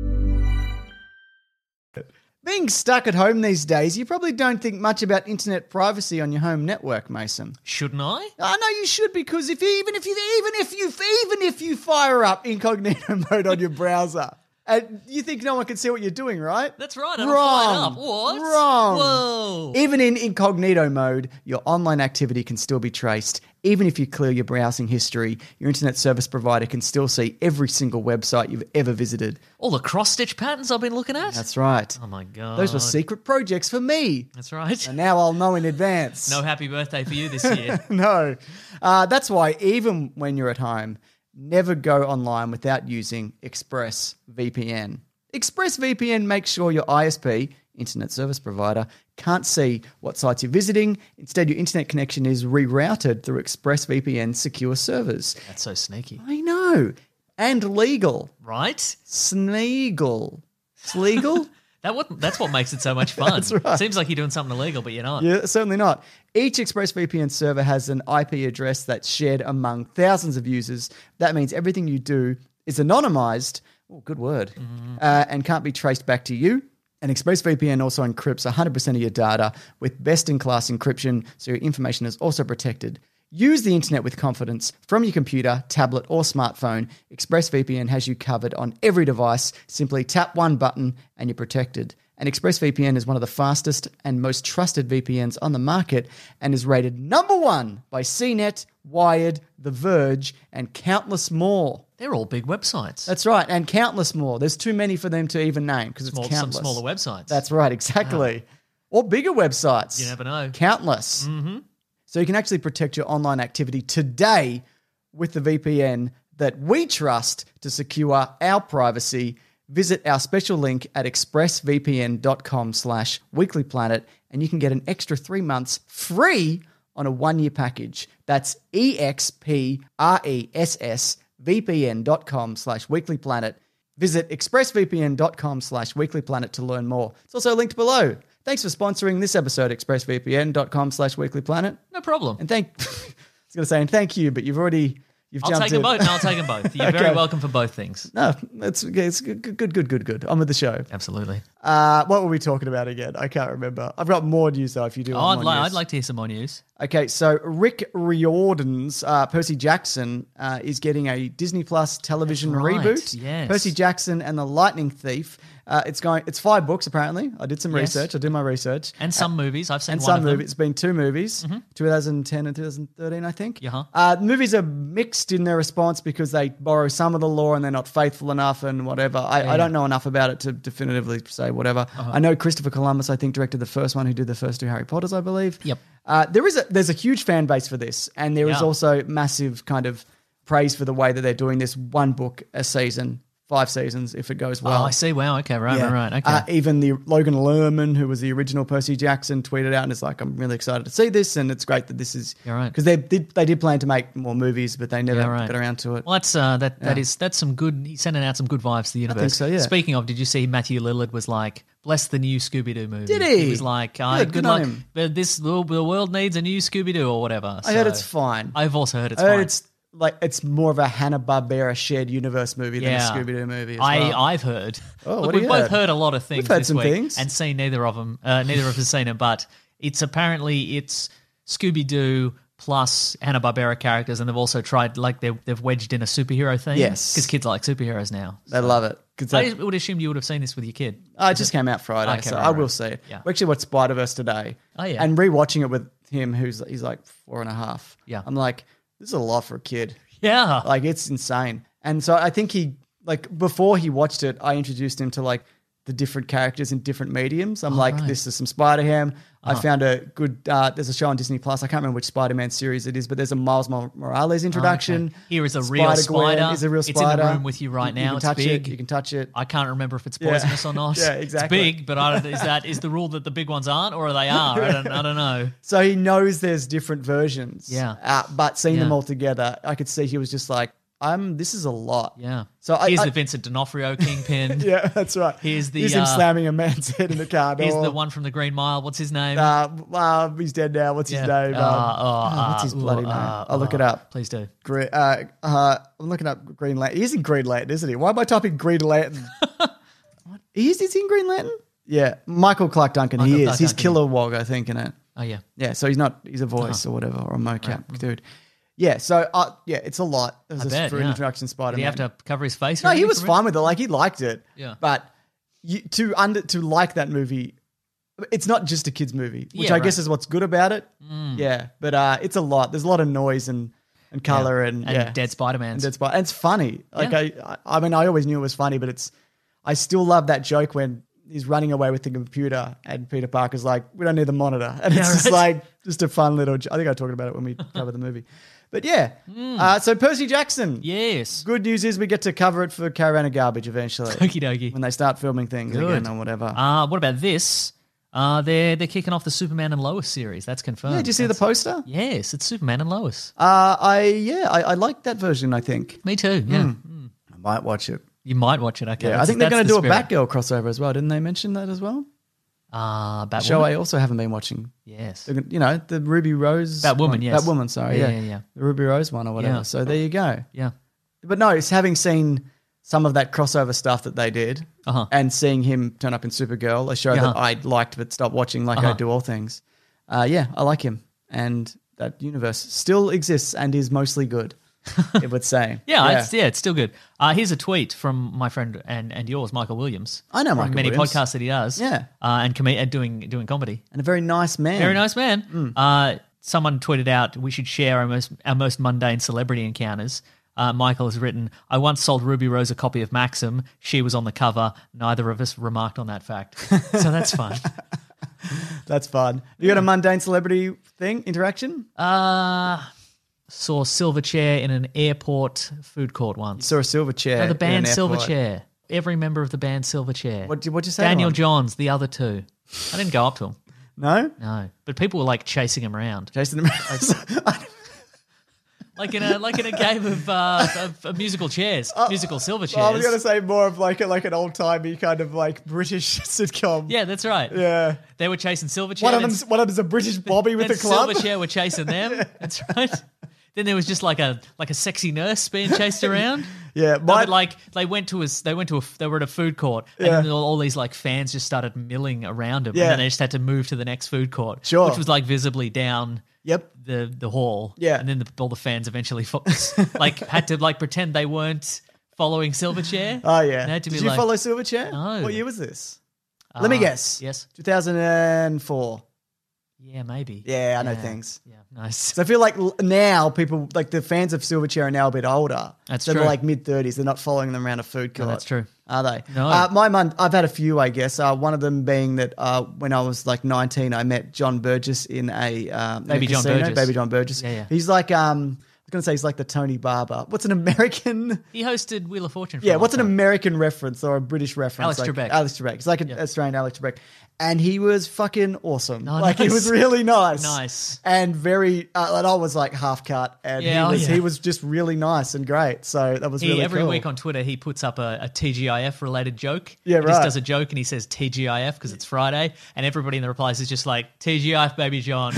Being stuck at home these days, you probably don't think much about internet privacy on your home network, Mason. Shouldn't I? I know you should, because if you, even if you even if you even if you fire up incognito mode on your browser, and you think no one can see what you're doing, right? That's right. It'll Wrong. fly up. What? Wrong. Whoa. Even in incognito mode, your online activity can still be traced. Even if you clear your browsing history, your internet service provider can still see every single website you've ever visited. All the cross-stitch patterns I've been looking at? That's right. Oh, my God. Those were secret projects for me. That's right. And now I'll know in advance. No happy birthday for you this year. No. Uh, that's why even when you're at home, never go online without using ExpressVPN. ExpressVPN makes sure your I S P, internet service provider, can't see what sites you're visiting. Instead, your internet connection is rerouted through ExpressVPN's secure servers. That's so sneaky. I know. And legal. Right? Sneagle. Sleagle? That what, that's what makes it so much fun. That's right. Seems like you're doing something illegal, but you're not. Yeah, certainly not. Each ExpressVPN server has an I P address that's shared among thousands of users. That means everything you do is anonymized, oh, good word, mm. uh, and can't be traced back to you. And ExpressVPN also encrypts one hundred percent of your data with best-in-class encryption, so your information is also protected. Use the internet with confidence from your computer, tablet, or smartphone. ExpressVPN has you covered on every device. Simply tap one button and you're protected. And ExpressVPN is one of the fastest and most trusted V P Ns on the market and is rated number one by C net, Wired, The Verge, and countless more. They're all big websites. That's right, and countless more. There's too many for them to even name because it's Small, countless. Some smaller websites. That's right, exactly. Or bigger websites. You never know. Countless. Mm-hmm. So you can actually protect your online activity today with the V P N that we trust to secure our privacy. Visit our special link at expressvpn.com slash weeklyplanet and you can get an extra three months free on a one-year package. That's expressvpn.com slash weeklyplanet. Visit expressvpn.com slash weeklyplanet to learn more. It's also linked below. Thanks for sponsoring this episode, expressvpn.com slash weeklyplanet. No problem. And thank, I was going to say, and thank you, but you've already, you've I'll jumped take them in. both. No, I'll take them both. You're Okay. very welcome for both things. No, it's, it's good, good, good, good, good. I'm with the show. Absolutely. Uh, what were we talking about again? I can't remember. I've got more news though if you do Oh, want I'd, more li- news. I'd like to hear some more news. Okay, so Rick Riordan's uh, Percy Jackson uh, is getting a Disney Plus television That's right, reboot. yes. Percy Jackson and the Lightning Thief. Uh, it's going. It's five books apparently. I did some Yes. research. I did my research. And some movies. I've seen and one some of them. movies. It's been two movies, twenty ten and twenty thirteen, I think. Yeah. Uh, the movies are mixed in their response because they borrow some of the lore and they're not faithful enough and whatever. I, I don't know enough about it to definitively say whatever. Uh-huh. I know Christopher Columbus, I think, directed the first one, who did the first two Harry Potters, I believe. Yep. Uh, there is a, there's a huge fan base for this, and there is Yeah. also massive kind of praise for the way that they're doing this one book a season, five seasons if it goes well. Oh, I see. Wow. Okay. Right. Yeah. Right. Right. Okay. Uh, even the Logan Lerman, who was the original Percy Jackson, tweeted out and is like, "I'm really excited to see this, and it's great that this is You're right. because they did they did plan to make more movies, but they never Yeah, right. got around to it." Well, that's uh, that. That Yeah. is that's some good. He's sending out some good vibes to the universe. think so, yeah. Speaking of, did you see Matthew Lillard was like, "Bless the new Scooby Doo movie"? Did he? He was like, uh, Good, "Good, good on luck." him. But this the, the world needs a new Scooby Doo or whatever. I heard So- it's fine. I've also heard it's I heard fine. it's like it's more of a Hanna Barbera shared universe movie yeah. than a Scooby Doo movie. As I well. I've heard. Oh, Look, what have we've you both heard? heard a lot of things We've heard this some week things. and seen neither of them. Uh, neither of us has seen it, but it's apparently it's Scooby Doo plus Hanna Barbera characters, and they've also tried like they they've wedged in a superhero theme. Yes. because kids like superheroes now. They love it because I would assume you would have seen this with your kid. Oh, it just came out Friday, Okay, so right, I will right. see it. Yeah. We actually watched Spider Verse today. Oh, yeah. and rewatching it with him, who's he's like four and a half. Yeah. I'm like, this is a lot for a kid. Yeah, Like it's insane. And so I think he like before he watched it, I introduced him to like the different characters in different mediums. I'm like, right. this is some Spider Ham. I found a good. Uh, there's a show on Disney Plus. I can't remember which Spider-Man series it is, but there's a Miles Morales introduction. Okay. Here is a real Spider-Gwen spider. Is a real It's in spider. the room with you right You now. can It's touch big. it. You can touch it. I can't remember if it's Yeah. poisonous or not. Yeah, exactly. It's big, but I don't, is that is the rule that the big ones aren't, or they are? I don't, I don't know. So he knows there's different versions. Yeah. Uh, but seeing them Yeah. all together, I could see he was just like, "I'm. This is a lot." Yeah. So I, here's I- the Vincent D'Onofrio Kingpin. Yeah, that's right. Here's the, Here's him uh, slamming a man's head in the car door. Here's the one from the Green Mile. What's his name? Uh, uh, he's dead now. What's his Yeah. name? Uh, Um, uh, oh, what's his uh, bloody uh, name? uh, I'll look uh, it up. Please do. Gre- uh, uh, I'm looking up Green Lantern. He's in Green Lantern, isn't he? Why am I typing Green Lantern? What? He is, is he in Green Lantern? Yeah, Michael Clark Duncan. Michael he is. Clark He's Duncan, Kilowog, I think, in it. Oh yeah. Yeah, so he's not. He's a voice or whatever, or a mocap dude. Yeah, so uh, yeah, it's a lot. It was I a, bet, for an yeah. introduction Did Spider-Man. he have to cover his face? or No, he anything was for it? fine with it. Like he liked it. Yeah. But you, to under to like that movie, it's not just a kids movie, which Yeah, I guess right. is what's good about it. Yeah, but uh, it's a lot. There's a lot of noise and and color and, and yeah, dead Spider-Mans. and dead Spider. And it's funny. Like Yeah. I, I mean, I always knew it was funny, but it's I still love that joke when he's running away with the computer and Peter Parker's like, "We don't need the monitor," and it's Yeah, just right. like just a fun little. I think I talked about it when we covered the movie. But yeah, uh, so Percy Jackson. Yes. Good news is we get to cover it for Caravan of Garbage eventually. Okie dokie. When they start filming things Good. again or whatever. Uh, what about this? Uh, they're they're kicking off the Superman and Lois series. That's confirmed. yeah, did you see the That's- poster? Yes, it's Superman and Lois. Uh, I yeah, I, I like that version. I think Me too. Yeah, I might watch it. you might watch it. Okay, Yeah, I that's- think they're that's going to the do a spirit. Batgirl crossover as well. Didn't they mention that as well? Uh, Batwoman. Show I also haven't been watching. Yes. They're gonna- You know, the Ruby Rose. Batwoman, one. yes. Batwoman, sorry. Yeah, Yeah, yeah, yeah. The Ruby Rose one or whatever. Yeah. So there you go. Yeah. But no, it's having seen some of that crossover stuff that they did Uh-huh. and seeing him turn up in Supergirl, a show Yeah. that I liked but stopped watching like I Uh-huh. do all things. Uh, yeah, I like him. And that universe still exists and is mostly good, it would say. Yeah, It's, yeah, it's still good. Uh, here's a tweet from my friend and, and yours, Michael Williams. I know from Michael many Williams. podcasts that he does. Yeah. uh, and com- uh, doing doing comedy. And a very nice man. Very nice man. Mm. Uh, someone tweeted out we should share our most our most mundane celebrity encounters. Uh, Michael has written, "I once sold Ruby Rose a copy of Maxim. She was on the cover. Neither of us remarked on that fact." So that's fun. That's fun. You got a mundane celebrity thing, interaction? Uh, saw Silverchair in an airport food court once. Saw a silver chair. No, the in band an airport. Silverchair. Every member of the band Silverchair. What'd you, what'd you say? to Daniel him? Johns, the other two. I didn't go up to him. No? No, but people were like chasing him around, Jason like in a like in a game of, uh, of, of musical chairs, musical silver chairs. I was going to say more of like a, like an old timey kind of like British sitcom. Yeah, that's right. Yeah. They were chasing Silverchair. One of then- them's one of them's a British Bobby with then a club. Silverchair were chasing them. That's right. Then there was just like a like a sexy nurse being chased around. Yeah, No, my- but like they went to a they went to a they were at a food court and Yeah. then all, all these like fans just started milling around him Yeah. and then they just had to move to the next food court. Sure. Which was like visibly down Yep. the the hall. Yeah. and then the, all the fans eventually fo- like had to like pretend they weren't following Silverchair. Oh, yeah. They had to Did be you like, follow Silverchair? No. What year was this? Let me Uh, guess. Yes. two thousand four. Yeah, maybe. Yeah, I know Yeah. things. Yeah, nice. So I feel like l- now people, like the fans of Silverchair are now a bit older. That's so true. they're like mid-thirties. They're not following them around a food court. that's true. Are they? No. Uh, my mum, I've had a few, I guess. Uh, one of them being that uh, when I was like nineteen, I met John Burgess in a, um, in a Baby John casino. Burgess. Baby John Burgess. Yeah, yeah. He's like, um, I was going to say he's like the Tony Barber. What's an American... He hosted Wheel of Fortune. For Yeah, a long what's an time. American reference or a British reference? Alex like, Trebek. Alex Trebek. It's like an Australian Alex Trebek. And he was fucking awesome. Oh, like, he nice. was really nice. Nice. And very, uh, and I was like half cut. And Yeah, oh, he, was, yeah. he was just really nice and great. So that was He, really every cool. week on Twitter, he puts up a, a T G I F related joke. Yeah, He just right. does a joke and he says T G I F because it's Friday, and everybody in the replies is just like T G I F, baby John,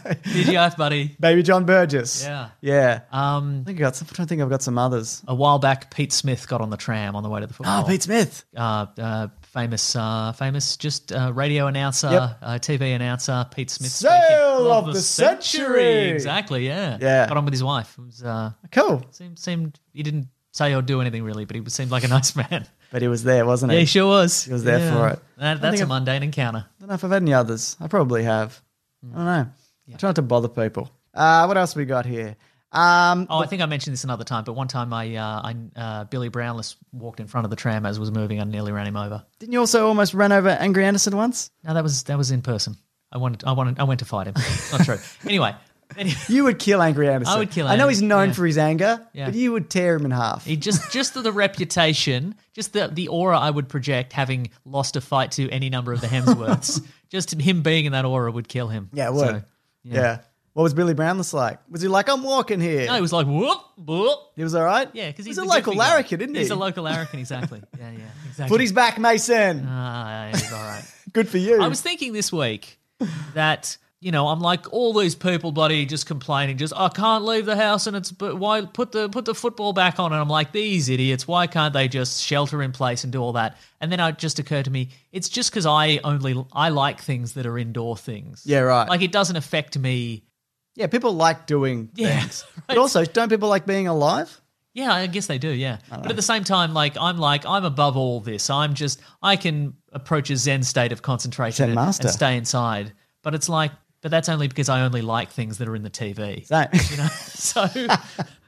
T G I F, buddy. Baby John Burgess. Yeah. Yeah. Um, I think I got some, I don't think I've got some others. a while back, Pete Smith got on the tram on the way to the football. Oh, Pete Smith. Uh, uh, famous, uh, famous, just uh, radio announcer, Yep. uh, T V announcer, Pete Smith. Sale speaking. of the century. Exactly. Yeah. Yeah. Got on with his wife. It was uh, Cool. seemed seemed he didn't say or do anything really, but he seemed like a nice man. But he was there, wasn't he? Yeah, he sure was. He was there Yeah. for it. That, I that's think a I've- mundane encounter. I don't know if I've had any others. I probably have. I don't know. I try not to bother people. Uh, what else we got here? Um, Oh, I think I mentioned this another time, but one time I, uh, I uh, Billy Brownless walked in front of the tram as it was moving and nearly ran him over. didn't you also almost run over Angry Anderson once? No, that was that was in person. I wanted, I wanted, I went to fight him. Not true. Anyway, anyway, You would kill Angry Anderson. I would kill I know Ang- he's known yeah. for his anger, Yeah. but you would tear him in half. he just just the, the reputation, just the the aura I would project, having lost a fight to any number of the Hemsworths. Just him being in that aura would kill him. yeah, it would. So, yeah. What was Billy Brownless like? Was he like, I'm walking here? No, he was like whoop whoop. He was all right? Yeah, because he's, he's a the local goofy guy. larrikin, isn't he? He's a local larrikin, exactly. Yeah, yeah, exactly. Footy's back, Mason. Ah, yeah, he's all right. Good for you. I was thinking this week that, you know, I'm like all these people bloody just complaining, just I can't leave the house and it's but why put the put the football back on, and I'm like, these idiots, why can't they just shelter in place and do all that? And then it just occurred to me, it's just because I only I like things that are indoor things. Yeah, right. Like it doesn't affect me. yeah, people like doing Yeah, things. right. But also, don't people like being alive? Yeah, I guess they do, yeah. But at the same time, like I'm like, I'm above all this. I'm just I can approach a Zen state of concentration Zen and, master. and stay inside. But it's like but that's only because I only like things that are in the T V. So, You know? So do you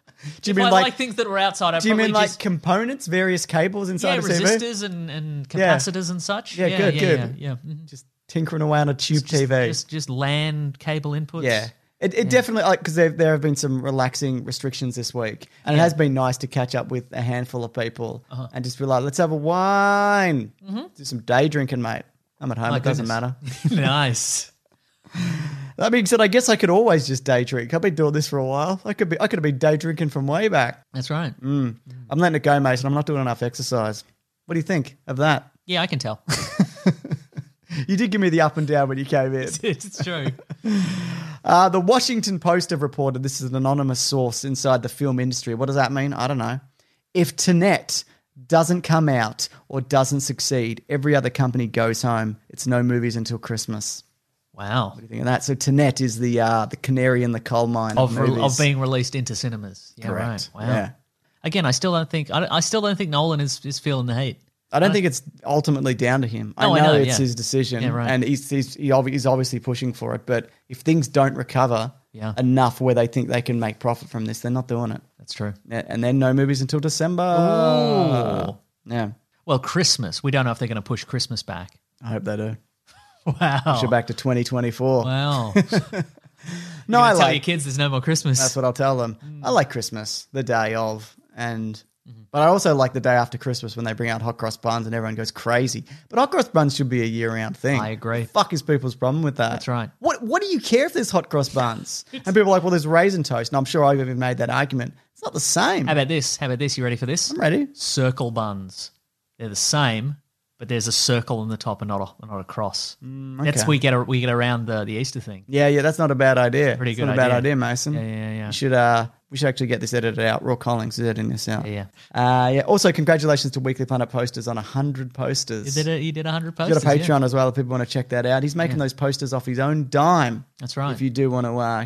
if mean I like, like things that are outside, I do you probably mean like just components, various cables inside yeah, a T V? resistors and, and Yeah. capacitors and such. Yeah, good, yeah, good. Yeah, yeah. Mhm. Just tinkering away on a tube Just, T V. just just LAN cable inputs. Yeah. It, it definitely, like, because there, there have been some relaxing restrictions this week. And it Yeah. has been nice to catch up with a handful of people Uh-huh. and just be like, let's have a wine. Do some day drinking, mate. I'm at home. My it doesn't goodness. matter. Nice. That being said, I guess I could always just day drink. I've been doing this for a while. I could be. I could have been day drinking from way back. That's right. I'm letting it go, mate, and I'm not doing enough exercise. What do you think of that? Yeah, I can tell. You did give me the up and down when you came in. It's true. Uh, the Washington Post have reported, this is an anonymous source inside the film industry. What does that mean? I don't know. If Tenet doesn't come out or doesn't succeed, every other company goes home. It's no movies until Christmas. Wow. What do you think of that? So Tenet is the uh, the canary in the coal mine of, Of, re- movies. of being released into cinemas. Yeah, Correct. right. Wow. Yeah. Again, I still don't think I, I still don't think Nolan is, is feeling the heat. I don't think it's ultimately down to him. I No, know, I know, it's yeah. his decision, Yeah, right. and he's he's, he ob- he's obviously pushing for it. But if things don't recover Yeah. enough where they think they can make profit from this, they're not doing it. That's true. Yeah, and then no movies until December. Ooh. Yeah, Well, Christmas. We don't know if they're going to push Christmas back. I hope they do. Wow. Push it back to twenty twenty-four. Wow. No, You're I gonna tell like. your kids there's no more Christmas. That's what I'll tell them. Mm. I like Christmas, the day of, and Mm-hmm. but I also like the day after Christmas when they bring out hot cross buns and everyone goes crazy. But hot cross buns should be a year-round thing. I agree. The fuck is people's problem with that? That's right. What What do you care if there's hot cross buns? And people are like, well, there's raisin toast, and I'm sure I've even made that argument. It's not the same. How about this? How about this? You ready for this? I'm ready. Circle buns. They're the same, but there's a circle in the top and not a not a cross. Mm, That's okay. we get a, we get around the, the Easter thing. Yeah, yeah, that's not a bad idea. Pretty It's good not a bad idea. idea, Mason. Yeah, yeah, yeah. You should uh, we should actually get this edited out. Raw Collins is editing this out. Yeah, Uh, yeah. Also, congratulations to Weekly Planet posters on a hundred posters. You did a, you did one hundred He's posters. got a yeah. Patreon as well if people want to check that out. He's making those posters off his own dime. That's right. If you do want to uh,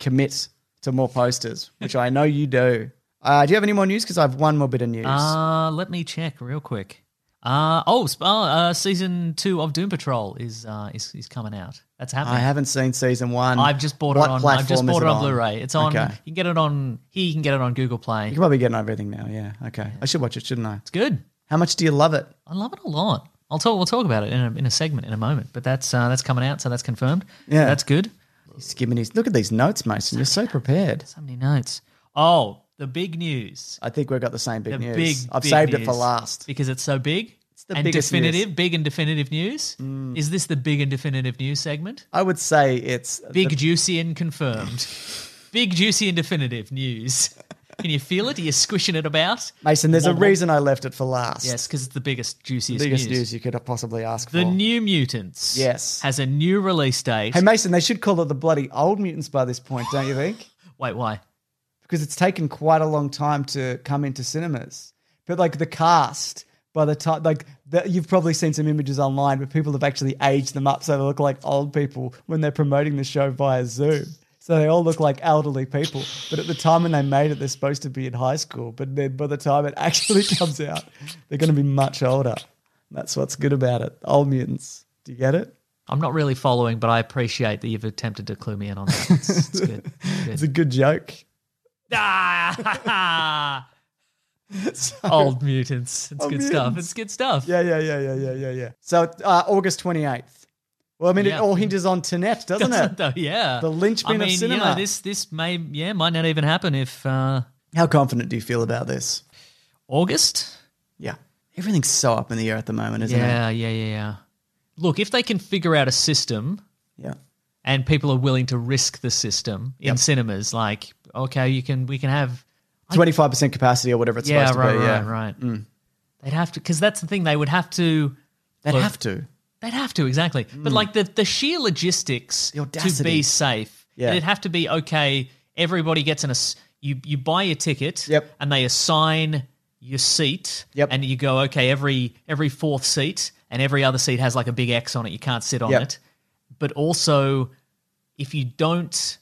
commit to more posters, which I know you do. Uh, do you have any more news? Because I have one more bit of news. Uh, let me check real quick. Uh, oh, sp- uh, uh, season two of Doom Patrol is uh, is is coming out. That's happening. I haven't seen season one. I've just bought What it on. I've platform just is bought it on, on Blu-ray. It's on. Okay. You can get it on. Here you can get it on Google Play. You can probably get everything now. Yeah. Okay. I should watch it, shouldn't I? It's good. How much do you love it? I love it a lot. I'll talk. We'll talk about it in a, in a segment in a moment. But that's uh, that's coming out, so that's confirmed. Yeah. That's good. He's giving his, look at these notes, Mason. You're so prepared. So many notes. Oh, the big news. I think we've got the same big The news. big. I've big saved news. it for last. because it's so big. It's the and biggest definitive, news. big and definitive news. Is this the big and definitive news segment? I would say it's Big, the- juicy, and confirmed. Big, juicy, and definitive news. Can you feel it? Are you squishing it about? Mason, there's a Wobble. reason I left it for last. Yes, because it's the biggest, juiciest biggest news. news you could possibly ask The for. New Mutants. Yes. has a new release date. Hey, Mason, they should call it the bloody Old Mutants by this point, don't you think? Wait, why? Because it's taken quite a long time to come into cinemas. But like the cast, by the time, like the, you've probably seen some images online, but people have actually aged them up so they look like old people when they're promoting the show via Zoom. So they all look like elderly people. But at the time when they made it, they're supposed to be in high school. But then by the time it actually comes out, they're going to be much older. That's what's good about it. Old Mutants. Do you get it? I'm not really following, but I appreciate that you've attempted to clue me in on that. It's, it's good. It's It's a good. good joke. Ah! So- Old Mutants. It's Old good stuff. Mutants. It's good stuff. Yeah, yeah, yeah, yeah, yeah, yeah, yeah. So uh, August twenty-eighth. Well, I mean, Yeah. it all hinges on Tenet, doesn't, Doesn't it? though, yeah. The linchpin I of mean, cinema. You know, this this may yeah might not even happen if uh, How confident do you feel about this? August. Yeah. Everything's so up in the air at the moment, isn't Yeah, yeah, yeah, yeah. Look, if they can figure out a system it? Yeah. and people are willing to risk the system in Yep. cinemas, like okay, you can we can have twenty-five percent capacity or whatever it's yeah, supposed right, to be. right, yeah. right. They'd have to because that's the thing they would have to. They'd Look, have to. They'd have to, exactly. But like the, the sheer logistics The to audacity. be safe, Yeah. it'd have to be, okay, everybody gets an, ass- you, you buy your ticket Yep. and they assign your seat Yep. and you go, okay, every every fourth seat and every other seat has like a big X on it. You can't sit on Yep. it. But also, if you don't,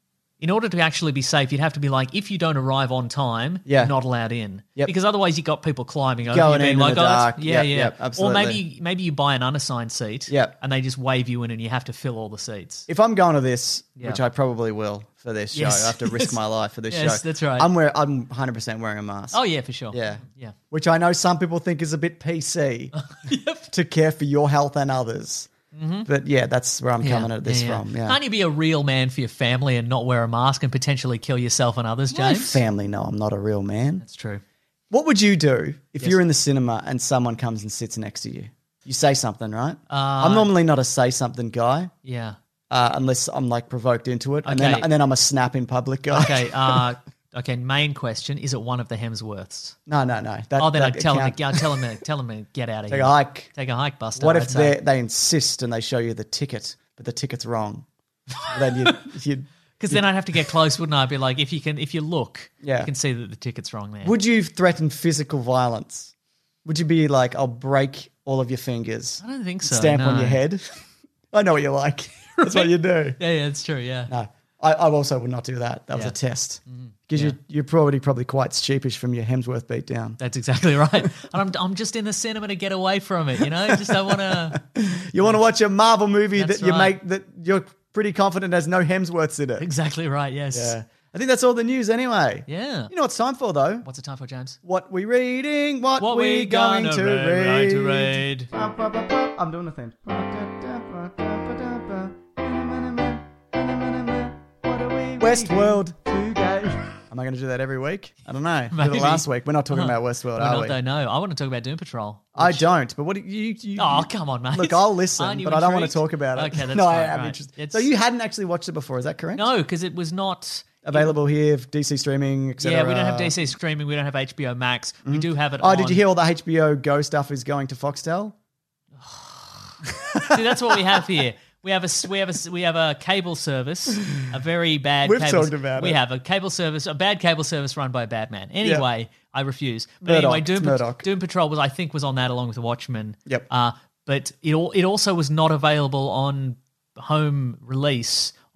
in order to actually be safe, you'd have to be like, if you don't arrive on time, Yeah. you're not allowed in. Yep. Because otherwise you got people climbing over Going you, being in in like, the oh, that's- dark. yeah, Yep, yeah. yep, absolutely. Or maybe maybe you buy an unassigned seat Yep. and they just wave you in and you have to fill all the seats. If I'm going to this, Yeah. which I probably will for this show, Yes. I have to risk Yes. my life for this Yes, show. that's right. I'm wear, I'm one hundred percent wearing a mask. Oh, yeah, for sure. Yeah. Yeah. Which I know some people think is a bit P C to care for your health and others. But yeah, that's where I'm coming at this from. Yeah. Can't you be a real man for your family and not wear a mask and potentially kill yourself and others, My James? family know I'm not a real man. That's true. What would you do if Yes. you're in the cinema and someone comes and sits next to you? You say something, right? Uh, I'm normally not a say something guy Yeah. uh, unless I'm like provoked into it, and Okay. then and then I'm a snap in public guy. Okay. Uh, okay. Main question: is it one of the Hemsworths? no, no, no. That, Oh, then that I'd tell him. account- To, I'd tell him. To, tell him to get out of Take here. a hike. Take a hike, Buster. What I'd if say. they they insist and they show you the ticket, but the ticket's wrong? then you you Because then I'd have to get close, wouldn't I? I'd be like, if you can, if you look, Yeah. you can see that the ticket's wrong there. would you threaten physical violence? Would you be like, I'll break all of your fingers, I don't think so. stamp on no. your head? I know what you like. That's what you do. Yeah, yeah, it's true. Yeah. No, I, I also would not do that. That was Yeah. a test. Because you, you're probably probably quite sheepish from your Hemsworth beatdown. That's exactly right. And I'm, I'm just in the cinema to get away from it, you know? Just I want to. You want to watch a Marvel movie That's that you right. make that you're pretty confident has no Hemsworths in it. Exactly right. Yes. Yeah. I think that's all the news anyway. Yeah. You know what it's time for though? What's the time for, James? What we reading? What, What we we going gonna to read, read? to read. I'm doing the thing. Westworld today. Am I going to do that every week? I don't know. Did Maybe. it last week. We're not talking about Westworld, We're are not we? though, no. I want to talk about Doom Patrol. I which- don't. But what do you? you Oh, you- come on, mate. Look, I'll listen, Aren't you but I don't want to intrigued? talk about it. Okay, that's no, I fine, am right. interested. It's- So you hadn't actually watched it before, is that correct? No, because it was not. Available here, D C streaming, et cetera. Yeah, we don't have D C streaming. We don't have H B O Max. We do have it. Oh, on... did you hear all the H B O Go stuff is going to Foxtel? See, that's what we have here. We have a we have a we have a cable service, a very bad. We've cable, talked about we it. have a cable service, a bad cable service run by a bad man. Anyway, I refuse. But Murdoch, anyway, it's Doom, Murdoch. Doom Patrol was I think was on that along with the Watchmen. Yep. Uh, but it al- it also was not available on home release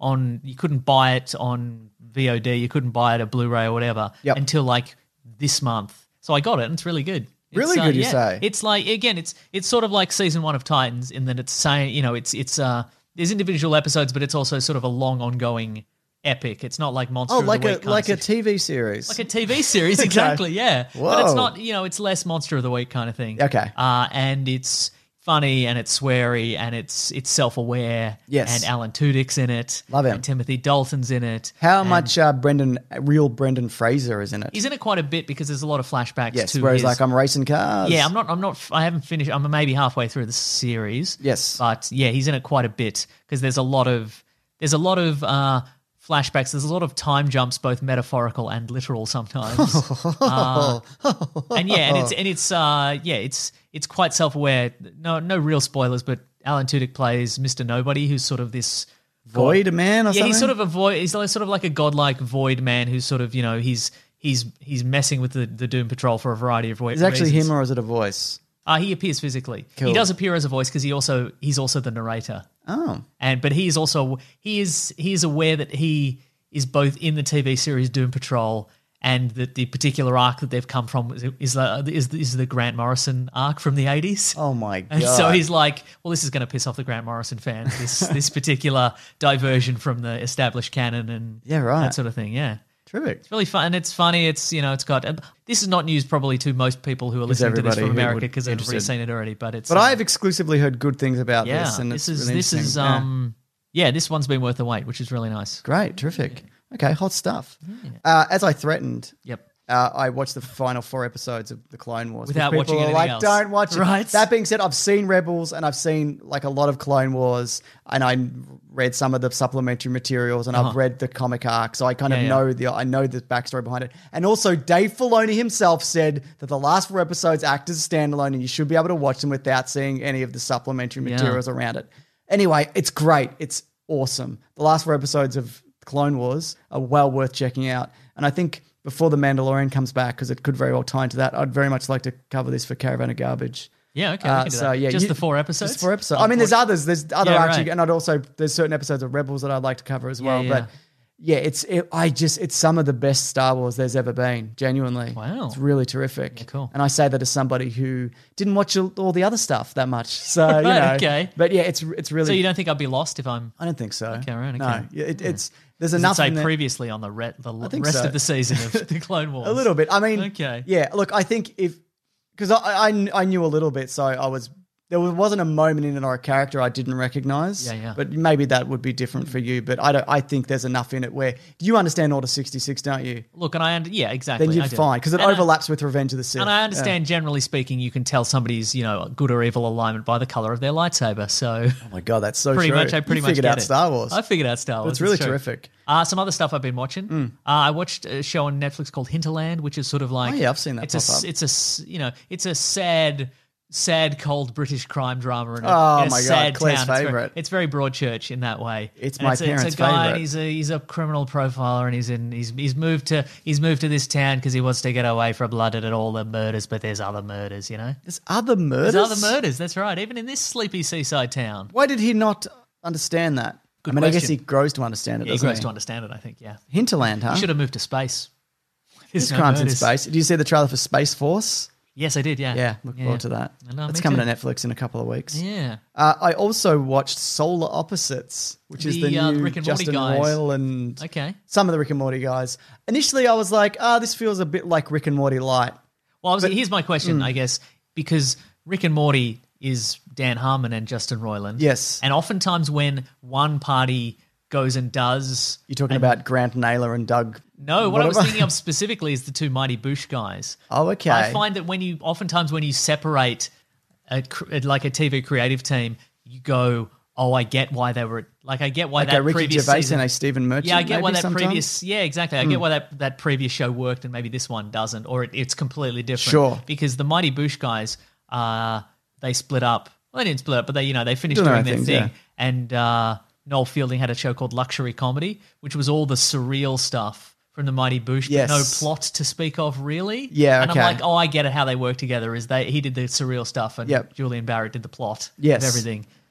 on you couldn't buy it on V O D, you couldn't buy it at Blu-ray or whatever Yep. until like this month. So I got it and it's really good. It's, Really good, you yeah, say? It's like again, it's it's sort of like season one of Titans in that it's saying, you know, it's it's uh there's individual episodes, but it's also sort of a long ongoing epic. It's not like Monster Oh, of like the a Week kind like of a T V series. like a T V series, Okay. exactly, yeah. But it's Whoa. not, you know, it's less Monster of the Week kind of thing. Okay. Uh, and it's funny and it's sweary and it's it's self-aware. Yes. And Alan Tudyk's in it. Love him. And Timothy Dalton's in it. How And much uh, Brendan, real Brendan Fraser is in it? He's in it quite a bit because there's a lot of flashbacks Yes, to where he's his- like, I'm racing cars. Yeah, I'm not. I'm not. I haven't finished. I'm maybe halfway through the series. Yes. but yeah, he's in it quite a bit because there's a lot of there's a lot of uh, flashbacks. There's a lot of time jumps, both metaphorical and literal sometimes. uh, and yeah, and it's and it's uh, yeah, it's it's quite self-aware. No, no real spoilers, but Alan Tudyk plays Mister Nobody, who's sort of this Void man or yeah, something? he's sort of a void. He's like, sort of like a godlike void man who's sort of, you know, he's he's he's messing with the, the Doom Patrol for a variety of ways. Is it actually him or is it a voice? Uh, he appears physically. Cool. He does appear as a voice because he also he's also the narrator. Oh. And but he is also he is he is aware that he is both in the T V series Doom Patrol and that the particular arc that they've come from is is, uh, is, is the Grant Morrison arc from the eighties. Oh my God. And so he's like, well, this is going to piss off the Grant Morrison fans, this this particular diversion from the established canon and Yeah, right. that sort of thing, yeah. Terrific. It's really fun and it's funny. It's, you know, it's got, this is not news probably to most people who are listening to this everybody from who America would because they've already interested. seen it already, but it's... But uh, I've exclusively heard good things about yeah, this. And this it's is, really this is, interesting. Yeah. um, yeah, this one's been worth the wait, which is really nice. Great, terrific. Okay, hot stuff. Uh, as I threatened, Yep. uh, I watched the final four episodes of the Clone Wars. Without People watching are anything like, else. don't watch it. Right. That being said, I've seen Rebels and I've seen like a lot of Clone Wars, and I read some of the supplementary materials, and I've Uh-huh. read the comic arc, so I kind Yeah, of yeah. know the I know the backstory behind it. And also, Dave Filoni himself said that the last four episodes act as a standalone, and you should be able to watch them without seeing any of the supplementary Yeah. materials around it. Anyway, it's great. It's awesome. The last four episodes of Clone Wars are well worth checking out. And I think before The Mandalorian comes back, because it could very well tie into that, I'd very much like to cover this for Caravan of Garbage. Yeah, okay. we Uh, can do so that. yeah, just you- the four episodes? Just four episodes. I mean, there's others. There's other Yeah, actually, right. and I'd also there's certain episodes of Rebels that I'd like to cover as Yeah, well. yeah. But yeah, it's it, I just it's some of the best Star Wars there's ever been. Genuinely, Wow. it's really terrific. Yeah, cool. And I say that as somebody who didn't watch all all the other stuff that much. So you Right, know, okay. But yeah, it's it's really. So you don't think I'd be lost if I'm... I don't think so. Okay, right, No, okay. yeah, it, it's there's Does it enough say in there- previously on the, re- the think rest so. of the season of the Clone Wars? A little bit. I mean, Okay. Yeah, look, I think if because I, I I knew a little bit, so I was there wasn't a moment in it or a character I didn't recognize. Yeah, yeah. But maybe that would be different for you. But I don't. I think there's enough in it where you understand Order sixty-six, don't you? Look, and I... Und- yeah, exactly. Then I you're do. fine because it And I- overlaps with Revenge of the Sith. And I understand, generally speaking, you can tell somebody's, you know, good or evil alignment by the color of their lightsaber. So Oh my god, that's so pretty true. much, I pretty you much figured get out it. Star Wars. I figured out Star Wars. That's really it's true. terrific. Uh, some other stuff I've been watching. Uh, I watched a show on Netflix called Hinterland, which is sort of like Oh, yeah, I've seen that It's a pop s- up. it's a s- you know it's a sad. Sad, cold British crime drama. In a, Oh in a my God, sad Claire's town. It's very- favourite. It's very Broadchurch in that way. It's And my a, parents' It's a guy, favourite. and he's a he's a criminal profiler, and he's in he's he's moved to he's moved to this town because he wants to get away from London and all the murders. But there's other murders, you know. There's other murders. There's other murders. That's right. Even in this sleepy seaside town. Why did he not understand that? Good I mean, I guess question. he grows to understand it. Yeah, he doesn't grows to understand it. I think. Yeah. Hinterland, huh? He should have moved to space. There's no crimes in murders. space. Did you see the trailer for Space Force? Yes, I did. Yeah. Yeah, look forward to that. I know, It's me coming too. to Netflix in a couple of weeks. Yeah. Uh, I also watched Solar Opposites, which is The, the uh, new Rick and Morty Justin guys. Roill and Okay. some of the Rick and Morty guys. Initially, I was like, "Ah, this feels a bit like Rick and Morty light." Well, I was, here's my question, Mm. I guess, because Rick and Morty is Dan Harmon and Justin Roiland. Yes. And oftentimes when one party goes and does... You're talking and- about Grant Naylor and Doug. No, what I was whatever. thinking of specifically is the two Mighty Boosh guys. Oh, okay. I find that when you, oftentimes when you separate a, cr- like a T V creative team, you go, oh, I get why they were, like I get why Like that a Ricky previous Gervais season. and a Stephen Merchant. Yeah, I get why maybe that sometimes? previous. Yeah, exactly. I get why that, that previous show worked and maybe this one doesn't, or it, it's completely different. Sure. Because the Mighty Boosh guys, uh, they split up. Well, they didn't split up, but they, you know, they finished Doing their doing their own thing. things, yeah. And uh, Noel Fielding had a show called Luxury Comedy, which was all the surreal stuff from the Mighty Boosh, Yes. but no plot to speak of, really. Yeah, And okay. I'm like, oh, I get it. How they work together is they he did the surreal stuff, and Yep. Julian Barrett did the plot Yes. of everything.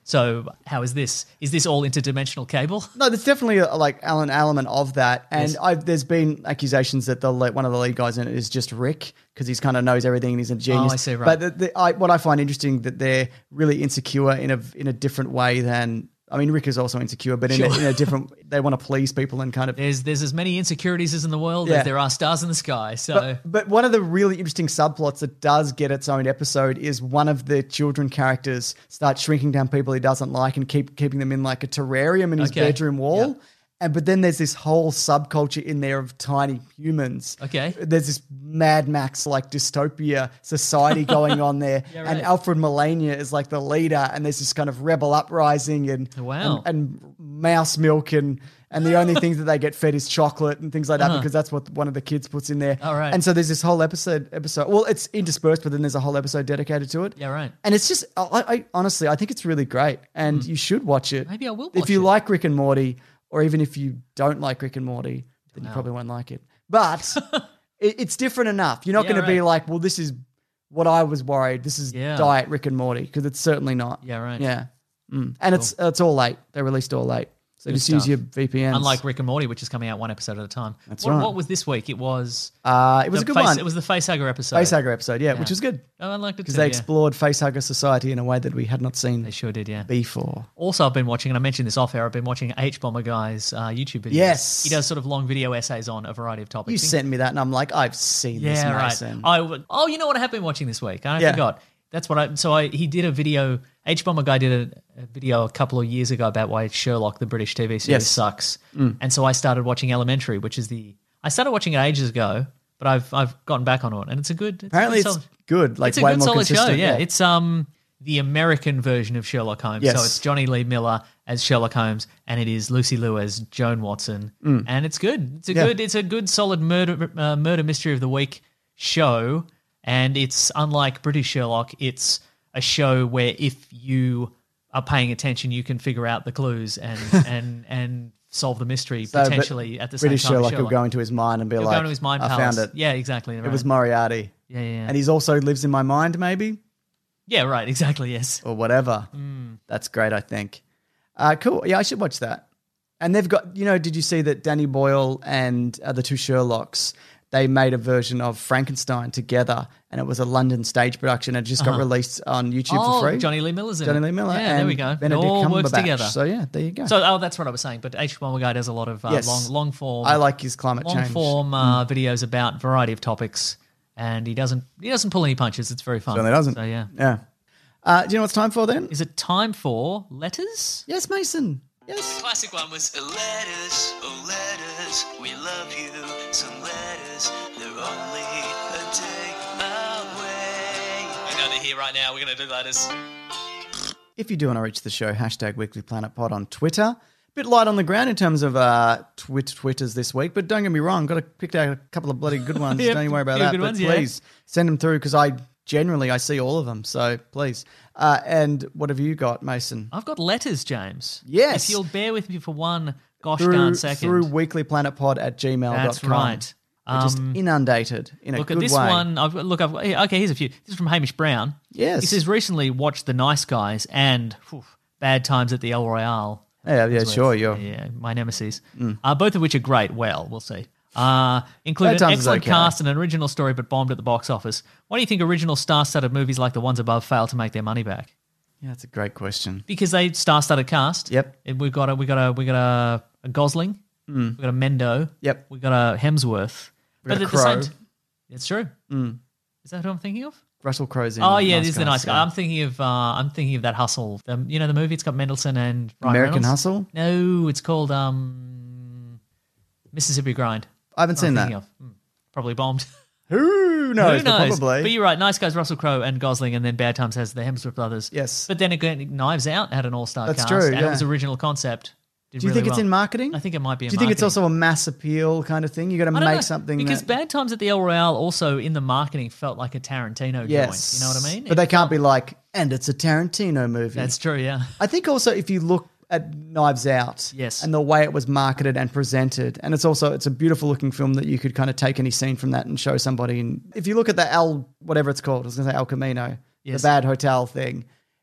So how is this? Is this all interdimensional cable? No, there's definitely a, like an element of that, and Yes. I've, there's been accusations that the lead- one of the lead guys in it is just Rick because he's kind of knows everything and he's a genius. Oh, I see, right. But the, the, I, what I find interesting that they're really insecure in a in a different way than. I mean, Rick is also insecure, but in, Sure. a, in a different. They want to please people and kind of. There's there's as many insecurities as in the world Yeah. as there are stars in the sky. So But, but one of the really interesting subplots that does get its own episode is one of the children characters starts shrinking down people he doesn't like and keep keeping them in like a terrarium in his Okay. bedroom wall. Yeah. And but then there's this whole subculture in there of tiny humans. Okay. There's this Mad Max like dystopia society going on there. Yeah, And right. Alfred Molina is like the leader and there's this kind of rebel uprising and Wow. and, and mouse milk and and the only things that they get fed is chocolate and things like that because that's what one of the kids puts in there. All right. And so there's this whole episode episode. Well, it's interspersed, but then there's a whole episode dedicated to it. Yeah, right. And it's just, I, I honestly, I think it's really great, and you should watch it. Maybe I will If watch you it. like Rick and Morty, or even if you don't like Rick and Morty, then you probably won't like it. But it, it's different enough. You're not Yeah, going to be right. like, well, this is what I was worried. This is Yeah. diet Rick and Morty, because it's certainly not. Yeah, right. Yeah. Mm. And it's it's all late. They released all late. So Good just use stuff. your V P Ns. Unlike Rick and Morty, which is coming out one episode at a time. That's what, right. What was this week? It was. uh, it was the a good face, one. It was the Facehugger episode. Facehugger episode, yeah, which was good. Oh, I liked it Because too, they yeah. explored Facehugger society in a way that we had not seen They sure did, yeah. before. Also, I've been watching, and I mentioned this off air, I've been watching H Bomber Guy's uh, YouTube videos. Yes. He does sort of long video essays on a variety of topics. You sent me that, and I'm like, I've seen this, Yeah, right. Mason. I would, oh, you know what I have been watching this week? I Yeah. forgot. That's what I. So I he did a video. H Bomber Guy did a, a video a couple of years ago about why Sherlock, the British T V series, Yes. sucks. Mm. And so I started watching Elementary, which is the. I started watching it ages ago, but I've I've gotten back on it, and it's a good. It's Apparently, a good it's solid, good. Like it's a way good more solid show. consistent. Yeah. it's um the American version of Sherlock Holmes. Yes. So it's Johnny Lee Miller as Sherlock Holmes, and it is Lucy Liu as Joan Watson, Mm. and it's good. It's a Yeah. good. It's a good solid murder uh, murder mystery of the week show, and it's unlike British Sherlock. It's a show where if you are paying attention, you can figure out the clues and and and solve the mystery So, but potentially at the British same time. as Sherlock will go into his mind and be He'll like, go into his mind I palace. found it. Yeah, exactly. It right. was Moriarty. Yeah, yeah, yeah. And he's also lives in my mind, maybe, yeah, right. Exactly. Yes. or whatever. Mm. That's great, I think. Uh, cool. Yeah, I should watch that. And they've got, you know, did you see that Danny Boyle and uh, the two Sherlocks, they made a version of Frankenstein together, and it was a London stage production. It just got Uh-huh. released on YouTube oh, for free. Johnny Lee Miller's in Johnny it. Lee Miller. Yeah, and there we go. Benedict it all works Cumberbatch. together. So yeah, there you go. So, oh, that's what I was saying. But H Bomber Guy does a lot of uh, Yes. long, long form. I like his climate long change. Mm. form uh, videos about variety of topics, and he doesn't he doesn't pull any punches. It's very fun. Certainly doesn't. So yeah. Yeah. Uh, do you know what it's time for then? Is it time for letters? Yes, Mason. Yes. The classic one was letters, oh letters, we love you. Some letters, they're only a day away. I know they're here right now. We're gonna do letters. If you do want to reach the show, hashtag Weekly Planet Pod on Twitter. Bit light on the ground in terms of uh, twit Twitters this week, but don't get me wrong, got to pick out a couple of bloody good ones. Yeah, don't you worry about few that. good But ones, yeah. please send them through because I generally I see all of them. So please. Uh, and what have you got, Mason? I've got letters, James. Yes. If you'll bear with me for one gosh Through, darn second. through weeklyplanetpod at gmail dot com. That's right. We're just Um, inundated in a Look good at this way. one. I've got, look, I've got, okay, here's a few. This is from Hamish Brown. Yes. He says, recently watched The Nice Guys and whew, Bad Times at the El Royale. Yeah, yeah, As sure. well. You're, Yeah, my nemesis. Uh, both of which are great. Well, we'll see. Uh, include Bad an Times is excellent okay. cast and an original story, but bombed at the box office. Why do you think original star-studded movies like the ones above fail to make their money back? yeah, that's a great question. Because they star-studded cast. Yep. And we've got a we got a we got a, a Gosling. We've got a Mendo. Yep. We got a Hemsworth. We've got a at the same Crow. t- it's true. Mm. Is that who I'm thinking of? Russell Crowe's in Oh yeah, Nice this is the Guys, nice guy. yeah. I'm thinking of uh, I'm thinking of that Hustle. The, you know the movie. It's got Mendelsohn and Ryan American Reynolds? Hustle? No, it's called um, Mississippi Grind. I haven't That's what seen I'm that. thinking of. Hmm. Probably bombed. Who knows? Who but knows? Probably. But you're right. Nice Guys, Russell Crowe and Gosling, and then Bad Times has the Hemsworth brothers. Yes. But then again, Knives Out had an all-star That's cast, true, and it yeah. was original concept. Did Do you really think it's well. in marketing? I think it might be. In Do you think it's marketing. also a mass appeal kind of thing? You got to I make don't know, something because that, Bad Times at the El Royale also in the marketing felt like a Tarantino yes, joint. You know what I mean? But It they can't felt- be like, and it's a Tarantino movie. That's true. Yeah. I think also if you look at Knives Out, Yes. and the way it was marketed and presented, and it's also it's a beautiful looking film that you could kind of take any scene from that and show somebody. And if you look at the El, whatever it's called, I was going to say El Camino, Yes. the bad hotel thing.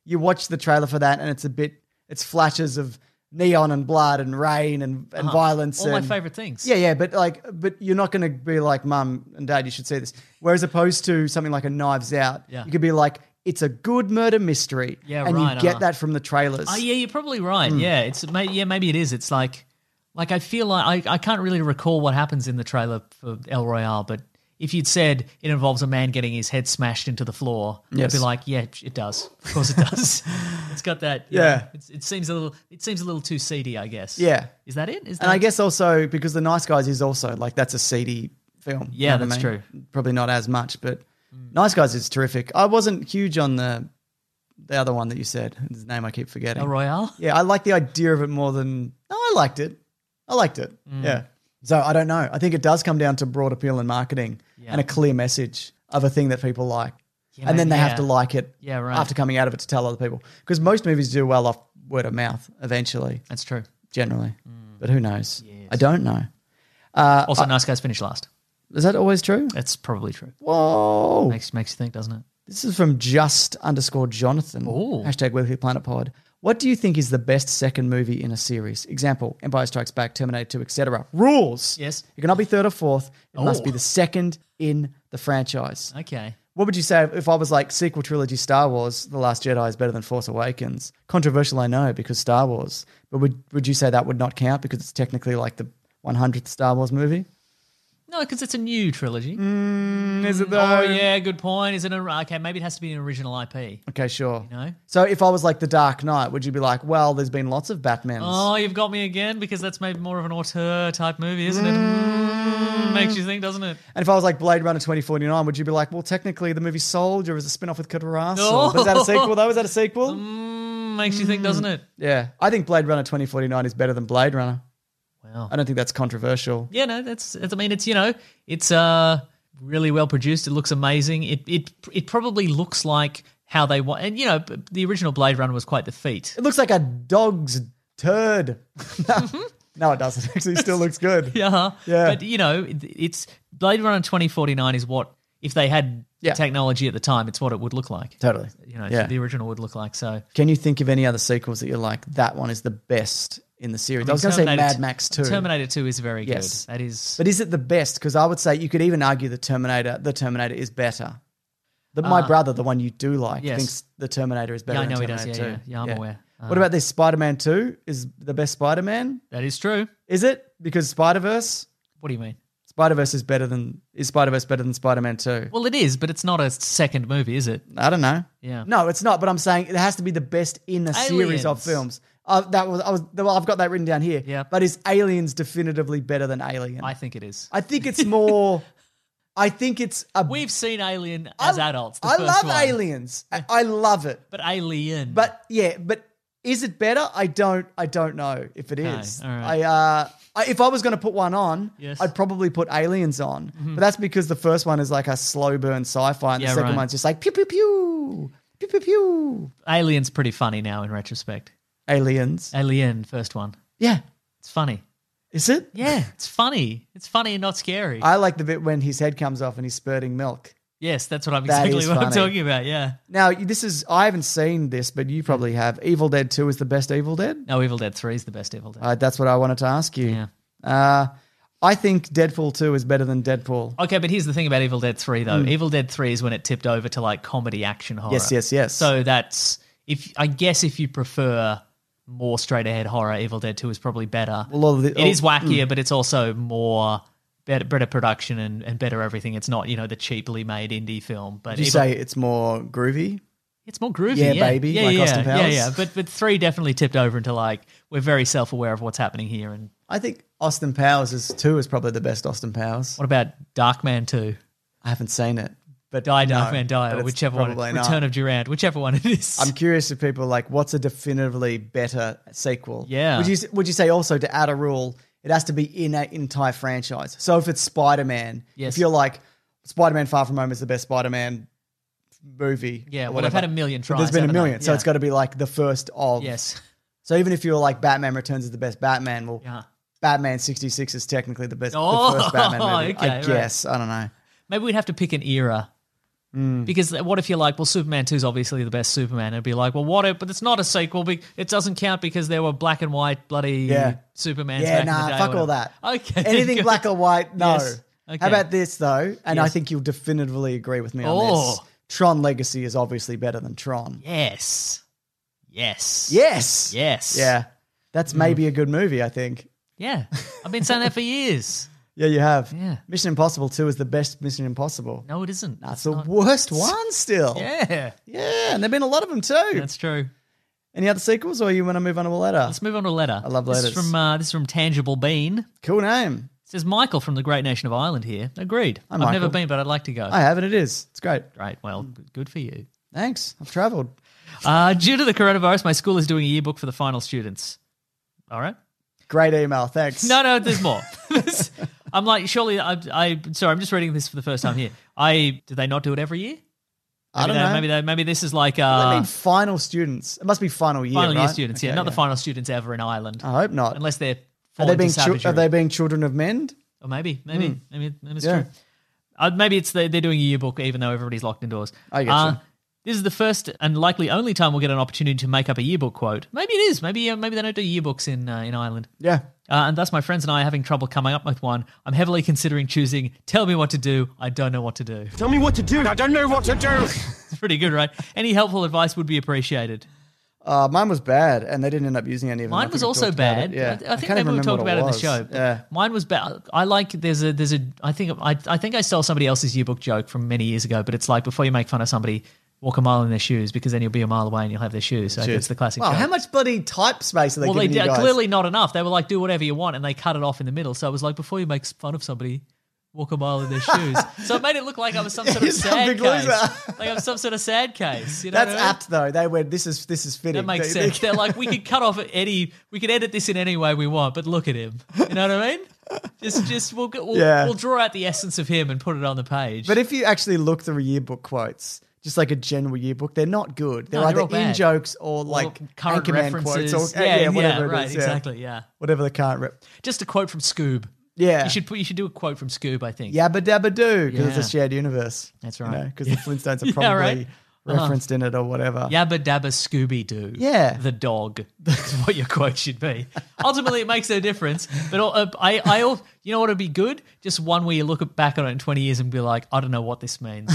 you watch the trailer for that and it's a bit, it's flashes of neon and blood and rain and, and Uh-huh. violence. All my and, favourite things. Yeah, yeah, but like, but you're not going to be like, Mum and Dad, you should see this. Whereas opposed to something like a Knives Out, Yeah. you could be like, it's a good murder mystery. Yeah, and right, you get uh-huh. that from the trailers. Oh, yeah, you're probably right. Mm. Yeah, it's may, yeah, maybe it is. It's like, like I feel like I, I can't really recall what happens in the trailer for El Royale, but if you'd said it involves a man getting his head smashed into the floor, Yes. I'd be like, yeah, it does. Of course it does. It's got that. you Yeah. know, it's, it seems a little. It seems a little too seedy, I guess. Yeah. Is that it? Is that And I guess also because The Nice Guys is also like, that's a seedy film. Yeah, You know what that's I mean? true. Probably not as much, but Nice Guys is terrific. I wasn't huge on the the other one that you said. His name I keep forgetting. El Royale? Yeah, I like the idea of it more than. No, I liked it. I liked it. Mm. Yeah. So I don't know. I think it does come down to broad appeal and marketing Yeah. and a clear message of a thing that people like. Yeah, and then maybe- they have yeah. to like it Yeah, right. after coming out of it to tell other people. Because most movies do well off word of mouth eventually. That's true. Generally. But who knows? I don't know. Uh, Also, I- Nice Guys finished last. is that always true? That's probably true. Whoa. Makes makes you think, doesn't it? This is from just underscore Jonathan. Ooh. Hashtag Weekly Planet Pod. What do you think is the best second movie in a series? Example, Empire Strikes Back, Terminator two, et cetera. Rules. Yes. It cannot be third or fourth. It must Oh. be the second in the franchise. Okay. What would you say if I was like sequel trilogy Star Wars, The Last Jedi is better than Force Awakens? Controversial, I know, because Star Wars. But would would you say that would not count because it's technically like the one hundredth Star Wars movie? No, because it's a new trilogy. Mm, is it though? Oh, yeah, good point. Is it a, okay? Maybe it has to be an original I P. Okay, sure. You know? So if I was like The Dark Knight, would you be like, well, there's been lots of Batmans. Oh, you've got me again because that's maybe more of an auteur type movie, isn't it? Mm, makes you think, doesn't it? And if I was like Blade Runner twenty forty-nine, would you be like, well, technically the movie Soldier is a spin-off with Kurt Russell. Oh. But is that a sequel though? Is that a sequel? Mm, makes you think, doesn't it? Yeah. I think Blade Runner twenty forty-nine is better than Blade Runner. Wow. I don't think that's controversial. Yeah, no, that's, that's. I mean, it's you know, it's uh really well produced. It looks amazing. It it it probably looks like how they want. And you know, the original Blade Runner was quite the feat. It looks like a dog's turd. No, it doesn't. Actually, it still looks good. Yeah, Yeah. But you know, it- it's Blade Runner twenty forty-nine is what if they had Yeah. technology at the time, it's what it would look like. Totally. You know, Yeah. the original would look like. So Can you think of any other sequels that you're like, that one is the best in the series? I, mean, was going to say Terminator Mad t- Max two. Terminator two is very Yes. good. That is. But is it the best? Because I would say you could even argue the Terminator, the Terminator is better. The, my Uh, brother, the one you do like, yes. thinks the Terminator is better Yeah, I than know he does. Terminator Yeah, two. yeah, yeah, I'm aware. What about this Spider-Man two? Is the best Spider-Man? That is true. Is it? Because Spider-Verse? What do you mean? Spider-Verse is better than, is Spider-Verse better than Spider-Man two? Well, it is, but it's not a second movie, is it? I don't know. Yeah. No, it's not, but I'm saying it has to be the best in a series of Aliens. films. Uh, that was, I was, well, I've got that written down here. Yeah. But is Aliens definitively better than Alien? I think it is. I think it's more, I think it's a... We've seen Alien as I- adults. The I first love one. Aliens. I, I love it. But Alien. But yeah, but is it better? I don't. I don't know if it Okay, is. all right. I, uh, I if I was going to put one on, Yes. I'd probably put Aliens on. Mhm. But that's because the first one is like a slow burn sci-fi, and Yeah, the second right. one's just like pew pew pew pew pew pew. Alien's pretty funny now in retrospect. Aliens. Alien, first one. Yeah, It's funny. is it? Yeah, it's funny. It's funny and not scary. I like the bit when his head comes off and he's spurting milk. yes, that's what I'm That exactly is what I'm funny. talking about. Yeah. Now this is I haven't seen this, but you probably have. Evil Dead Two is the best Evil Dead. No, Evil Dead three is the best Evil Dead. Uh, that's what I wanted to ask you. Yeah. Uh, I think Deadpool Two is better than Deadpool. Okay, but here's the thing about Evil Dead three, though. Mm. Evil Dead three is when it tipped over to like comedy action horror. Yes, yes, yes. So that's if I guess if you prefer more straight ahead horror, Evil Dead two is probably better. Well, all of the- it is all- wackier, mm. but it's also more better, better production and, and better everything. It's not you know the cheaply made indie film, but Did you Evil- say it's more groovy? it's more groovy. Yeah, Yeah, baby, yeah, like yeah, Austin yeah, Powers? yeah. But but three definitely tipped over into like we're very self aware of what's happening here. And I think Austin Powers is two is probably the best Austin Powers. what about Darkman two? I haven't seen it, but Die no, Darkman Die, but or it's whichever one. probably not. Return of Durant, whichever one it is. I'm curious if people are like, what's a definitively better sequel? Yeah. Would you would you say also to add a rule, it has to be in an entire franchise? So if it's Spider-Man, Yes. if you're like Spider-Man Far From Home is the best Spider-Man movie. Yeah, or well, they've whatever. had a million But There's tries, been a haven't they? million, so Yeah. it's got to be like the first of. Yes. So even if you're like Batman Returns is the best Batman, well, Yeah. Batman sixty-six is technically the best Oh, the first Batman movie. okay, I right. guess. I don't know. Maybe we'd have to pick an era Because what if you're like, well, Superman two is obviously the best Superman. It'd be like, well, what if, but it's not a sequel. be- It doesn't count because there were black and white bloody Yeah. Supermans Yeah, back nah, in the day. fuck or all whatever. that. Okay. Anything good. black or white, no. Yes. Okay. How about this, though? And I Yes. think you'll definitively agree with me on Oh. this. Tron Legacy is obviously better than Tron. Yes. Yes. Yes. Yes. Yeah. That's maybe a good movie, I think. Yeah. I've been saying that for years. Yeah, you have. Yeah. Mission Impossible two is the best Mission Impossible. No, it isn't. That's It's the not. worst one still. Yeah. Yeah, and there have been a lot of them too. That's true. Any other sequels, or you want to move on to a letter? Let's move on to a letter. I love This letters. is from, uh, this is from Tangible Bean. Cool name. It says Michael from the great nation of Ireland here. Agreed. Hi, I've Michael. never been, but I'd like to go. I have, and it is. It's great. Great. Well, g- good for you. Thanks. I've travelled. Uh, due to the coronavirus, my school is doing a yearbook for the final students. All right. Great email. Thanks. No, no, there's more. I'm like, surely, I, I, sorry, I'm just reading this for the first time here. I, do they not do it every year? Maybe I don't they- know. Maybe they, maybe this is like I uh, mean, final students. It must be final year. final year right? students. Yeah, Okay, not the final students ever in Ireland, I hope not. unless they're Are they falling being to chil- savagery. are they being children of men? Or maybe, maybe, maybe, maybe it's Yeah. true. Uh, maybe it's they, they're doing a yearbook even though everybody's locked indoors. I get uh, you. This is the first and likely only time we'll get an opportunity to make up a yearbook quote. Maybe it is. Maybe uh, maybe they don't do yearbooks in uh, in Ireland. Yeah. Uh, and thus, my friends and I are having trouble coming up with one. I'm heavily considering choosing "Tell me what to do. I don't know what to do." Tell me what to do. I don't know what to do. It's pretty good, right? Any helpful advice would be appreciated. Uh, mine was bad, and they didn't end up using any of them. I Mine think was we also talked about bad. it. Yeah. I, I think can't maybe even we remember talked what about it in the was. show. but Yeah. Mine was bad. I like there's a there's a I think I I think I stole somebody else's yearbook joke from many years ago. But it's like before you make fun of somebody, walk a mile in their shoes because then you'll be a mile away and you'll have their shoes. So that's the classic. Wow, joke. how much bloody type space are they Well, they giving you did, guys? clearly not enough. They were like, do whatever you want, and they cut it off in the middle. So it was like, before you make fun of somebody, walk a mile in their shoes. So it made it look like I was some sort of You're some sad big case. loser. Like I was some sort of sad case. You know That's what I mean? apt though. They went. This is this is fitting. That makes They- sense. they- They're like, we could cut off any, we could edit this in any way we want, but look at him. You know what I mean? Just, just we'll we'll, Yeah. we'll draw out the essence of him and put it on the page. But if you actually look through yearbook quotes, just like a general yearbook, they're not good. They're No, they're either all in bad. jokes or Or like current Anchorman references. quotes or yeah, yeah, whatever yeah, it right, is, yeah. exactly, yeah. Whatever the current rep. Just a quote from Scoob. Yeah. You should put. You should do a quote from Scoob. I think. Yabba dabba doo, because it's Yeah. a shared universe. That's You right. know, because the Flintstones are Yeah, probably right. Uh-huh. referenced in it or whatever. Yabba dabba Scooby Doo. Yeah. The dog. That's what your quote should be. Ultimately, it makes no difference. But uh, I, I, al- you know what would be good? Just one where you look back on it in twenty years and be like, I don't know what this means.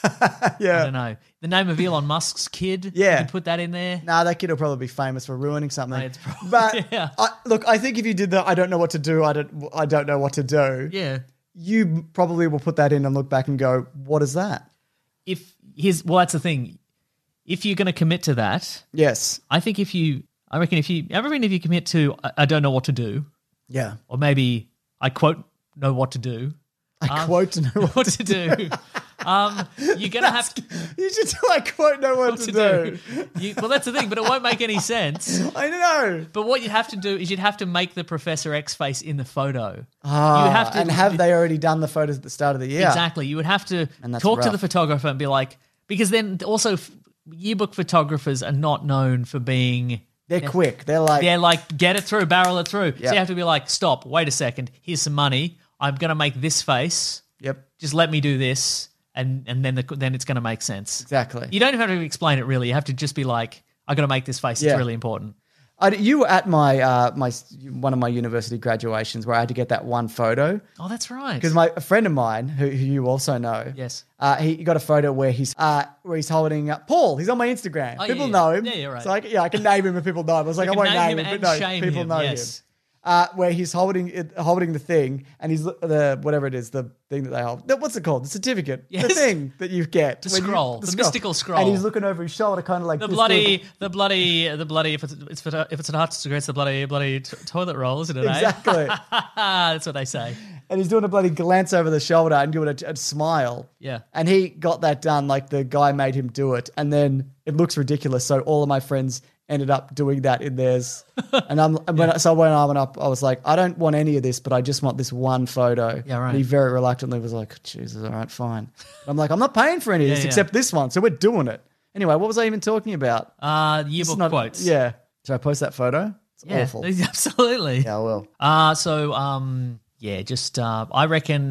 I Yeah. don't know. The name of Elon Musk's kid. Yeah. You can put that in there. Nah, that kid will probably be famous for ruining something. It's probably- but yeah. I, look, I think if you did the I don't know what to do, I don't I don't know what to do. Yeah. You probably will put that in and look back and go, what is that? If his, well, that's the thing. If you're going to commit to that, Yes. I think if you, I reckon if you, I reckon if you commit to, I, I don't know what to do, Yeah. or maybe I quote, know what to do. I Um, quote to know what, what to do. Um, you're gonna have to, You should do I quote know what, what to, to do. do. You, well, that's the thing, but it won't make any sense. I know. But what you have to do is you'd have to make the Professor X face in the photo. Ah, you have to, and have they already done the photos at the start of the year? Exactly. You would have to And that's talk to rough. the photographer and be like, because then also f- yearbook photographers are not known for being. They're quick. They're like, They're like, get it through, barrel it through. Yep. So you have to be like, stop, wait a second. Here's some money. I'm gonna make this face. yep, Just let me do this, and and then the, then it's gonna make sense. exactly. You don't have to explain it really. You have to just be like, I got to make this face. It's Yeah. really important. I, you were at my uh, my one of my university graduations where I had to get that one photo Oh, that's right. because my a friend of mine who, who you also know, Yes. uh, he got a photo where he's uh, where he's holding uh, Paul. He's on my Instagram. Oh, people yeah, know yeah. him. Yeah, you're right. So I, can- yeah, I can name him and people know him. I was like, You I can won't name name him him, and but no, shame people him, know yes. him. Uh, where he's holding it, holding the thing, and he's the whatever it is, the thing that they hold. No, what's it called? The certificate. The Yes. thing that you get. The when you- scroll. The mystical scroll. And he's looking over his shoulder, kind of like The this bloody, thing. the bloody, the bloody. If it's, it's for, if it's an art cigarette, it's the bloody, bloody t- toilet roll, isn't it? eh? Exactly. That's what they say. And he's doing a bloody glance over the shoulder and doing a, a smile. Yeah. And he got that done, like the guy made him do it. And then it looks ridiculous. So all of my friends ended up doing that in theirs. and I'm and when I, so when I went up, I was like, I don't want any of this, but I just want this one photo. Yeah, right. And he very reluctantly was like, Jesus, all right, fine. And I'm like, I'm not paying for any of Yeah, this yeah. except this one. So we're doing it. Anyway, what was I even talking about? Uh, It's yearbook not- quotes. Yeah. Should I post that photo? It's yeah, awful. absolutely. Yeah, I will. Uh, so, um, yeah, just uh, I reckon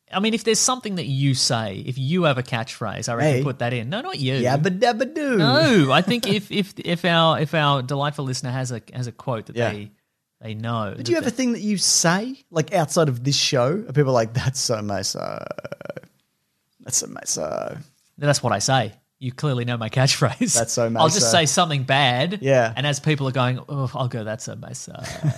I mean, if there's something that you say, if you have a catchphrase, I reckon Hey. put that in. No, not you. Yabba dabba doo. No, I think if if if our if our delightful listener has a has a quote that Yeah. they they know. But do you have a thing that you say, like outside of this show? Are people like, that's so meso. That's so meso. That's what I say. You clearly know my catchphrase. That's so I'll just meso. say something bad. Yeah. And as people are going, oh, I'll go, that's so meso.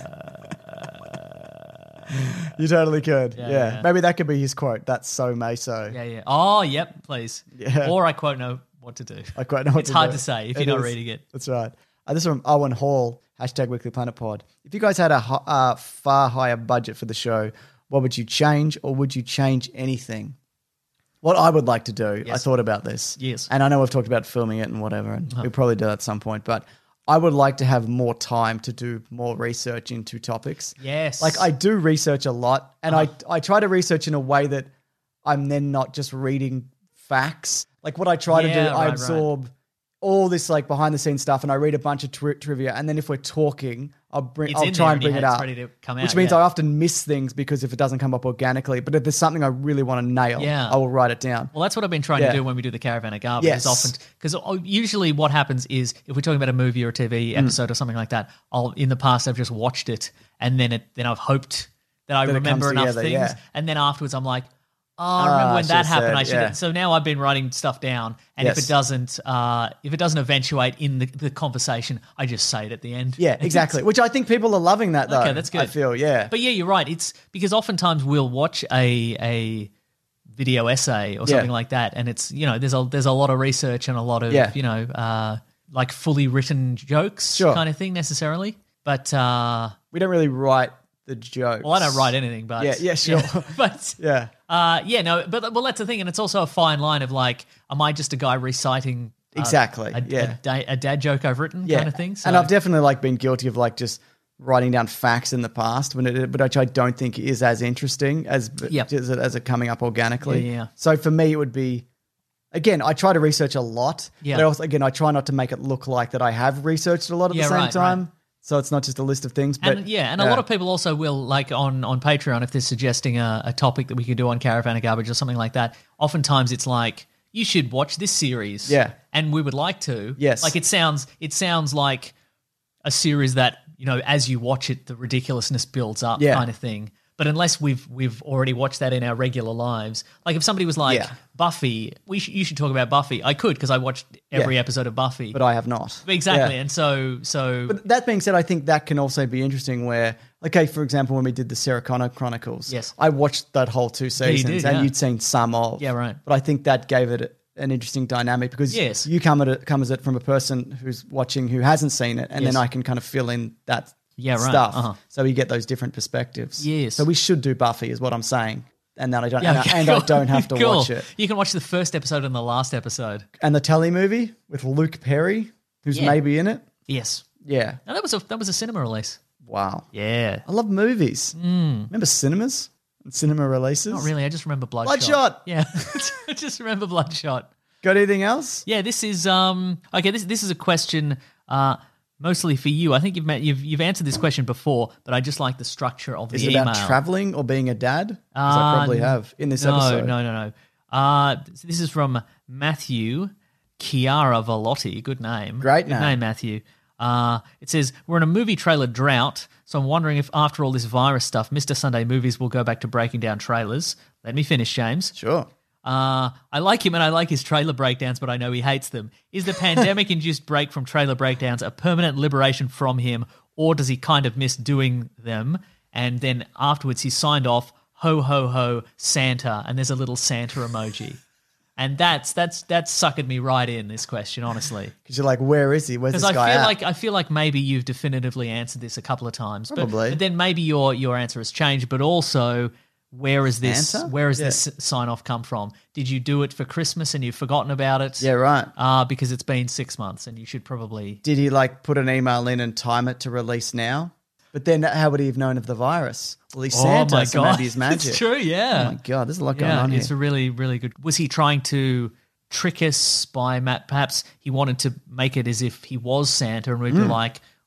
You totally could. Yeah, Yeah, yeah. Maybe that could be his quote. That's so meso. yeah, yeah. Oh, yep, please. Yeah. Or I quote know what to do. I quite know what It's to hard do. to say if It you're not is. reading it. That's right. Uh, this is from Owen Hall, hashtag Weekly Planet Pod. If you guys had a hi- uh, far higher budget for the show, what would you change, or would you change anything? What I would like to do, I Yes. thought about this. Yes. And I know we've talked about filming it and whatever, and we'll probably do that at some point, but I would like to have more time to do more research into topics. Yes. Like I do research a lot, and I I try to research in a way that I'm then not just reading facts. Like what I try to do, Yeah, I right, absorb all this like behind the scenes stuff, and I read a bunch of tri- trivia, and then if we're talking, I'll bring, It's I'll in try there and in your bring it head, it's up, ready to come which out, means yeah. I often miss things because if it doesn't come up organically. But if there's something I really want to nail, Yeah. I will write it down. Well, that's what I've been trying Yeah. to do when we do the Caravan of Garbage. Yes. Is often because usually what happens is if we're talking about a movie or a T V Mm. episode or something like that, I'll in the past I've just watched it and then it then I've hoped that I That it remember comes enough together, things, yeah. and then afterwards I'm like, oh, I Ah, remember I when that should've happened. said, I should. yeah. So now I've been writing stuff down, and if Yes. it doesn't, uh, if it doesn't eventuate in the, the conversation, I just say it at the end. Yeah, exactly. Which I think people are loving that though. Okay, that's good. I feel, yeah. But yeah, you're right. It's because oftentimes we'll watch a a video essay or Yeah. something like that, and it's you know there's a there's a lot of research and a lot of Yeah. you know uh, like fully written jokes Sure. kind of thing necessarily. But uh, we don't really write the jokes. well, I don't write anything, but Yeah, yeah, sure. but Yeah. uh, yeah, no, but well, that's the thing, and it's also a fine line of like, am I just a guy reciting uh, Exactly, a, yeah. a, da- a dad joke I've written Yeah. kind of thing? So, And I've definitely like been guilty of like just writing down facts in the past, when it, but which I don't think is as interesting as Yep. as, it, as it coming up organically. Yeah, yeah. So for me, it would be, again, I try to research a lot. Yeah. But also, again, I try not to make it look like that I have researched a lot at Yeah, the same right, time. right. So it's not just a list of things. But And yeah, and a lot of people also will, like on, on Patreon, if they're suggesting a, a topic that we could do on Caravan of Garbage or something like that, oftentimes it's like, you should watch this series. Yeah. And we would like to. Yes. Like it sounds it sounds like a series that, you know, as you watch it, the ridiculousness builds up Yeah. kind of thing. But unless we've we've already watched that in our regular lives, like if somebody was like, Yeah. Buffy, we sh- you should talk about Buffy. I could because I watched every Yeah. episode of Buffy. but I have not. exactly. Yeah. And so so But that being said, I think that can also be interesting where, okay, for example, when we did the Sarah Connor Chronicles, Yes. I watched that whole two you seasons did, and yeah. you'd seen some of. Yeah, right. But I think that gave it an interesting dynamic because Yes. you come at it, come as it from a person who's watching who hasn't seen it, and Yes. then I can kind of fill in that Yeah, right. stuff. Uh-huh. So we get those different perspectives. Yes. So we should do Buffy is what I'm saying. And then I don't, Yeah, and, I, okay, and I cool. don't have to Cool. watch it. You can watch the first episode and the last episode. And the Telly movie with Luke Perry, who's Yeah. maybe in it. Yes. Yeah. No, that was a that was a cinema release. Wow. Yeah. I love movies. Remember cinemas and cinema releases? Not really. I just remember Bloodshot. Bloodshot. Yeah. I just remember Bloodshot. Got anything else? Yeah, this is um okay, this this is a question uh mostly for you. I think you've met, you've you've answered this question before, but I just like the structure of the Is it email. about traveling or being a dad? Because I Uh, probably have in this no, episode. No, no, no. Uh, this this is from Matthew Chiara Valotti. Good name. Great Good name. name, Matthew. Uh, it says, we're in a movie trailer drought, so I'm wondering if after all this virus stuff, Mister Sunday Movies will go back to breaking down trailers. Let me finish, James. Sure. Uh, I like him and I like his trailer breakdowns, but I know he hates them. Is the pandemic-induced break from trailer breakdowns a permanent liberation from him, or does he kind of miss doing them? And then afterwards he signed off, ho, ho, ho, Santa, and there's a little Santa emoji. And that's that's that's suckered me right in, this question, honestly. Because you're like, where is he? Where's this Because I guy feel at? like I feel like maybe you've definitively answered this a couple of times. But- Probably. But, then maybe your your answer has changed, but also where is this Answer? where has Yeah. this sign off come from? Did you do it for Christmas and you've forgotten about it? Yeah, right. Uh, because it's been six months and you should probably Did he like put an email in and time it to release now? But then how would he have known of the virus? Well, he's Santa, Oh my so god. maybe he's magic. It's true, yeah. Oh my god, there's a lot going yeah, on here. it's a really, really good. Was he trying to trick us by Matt? Perhaps he wanted to make it as if he was Santa, and we'd Hmm. be like,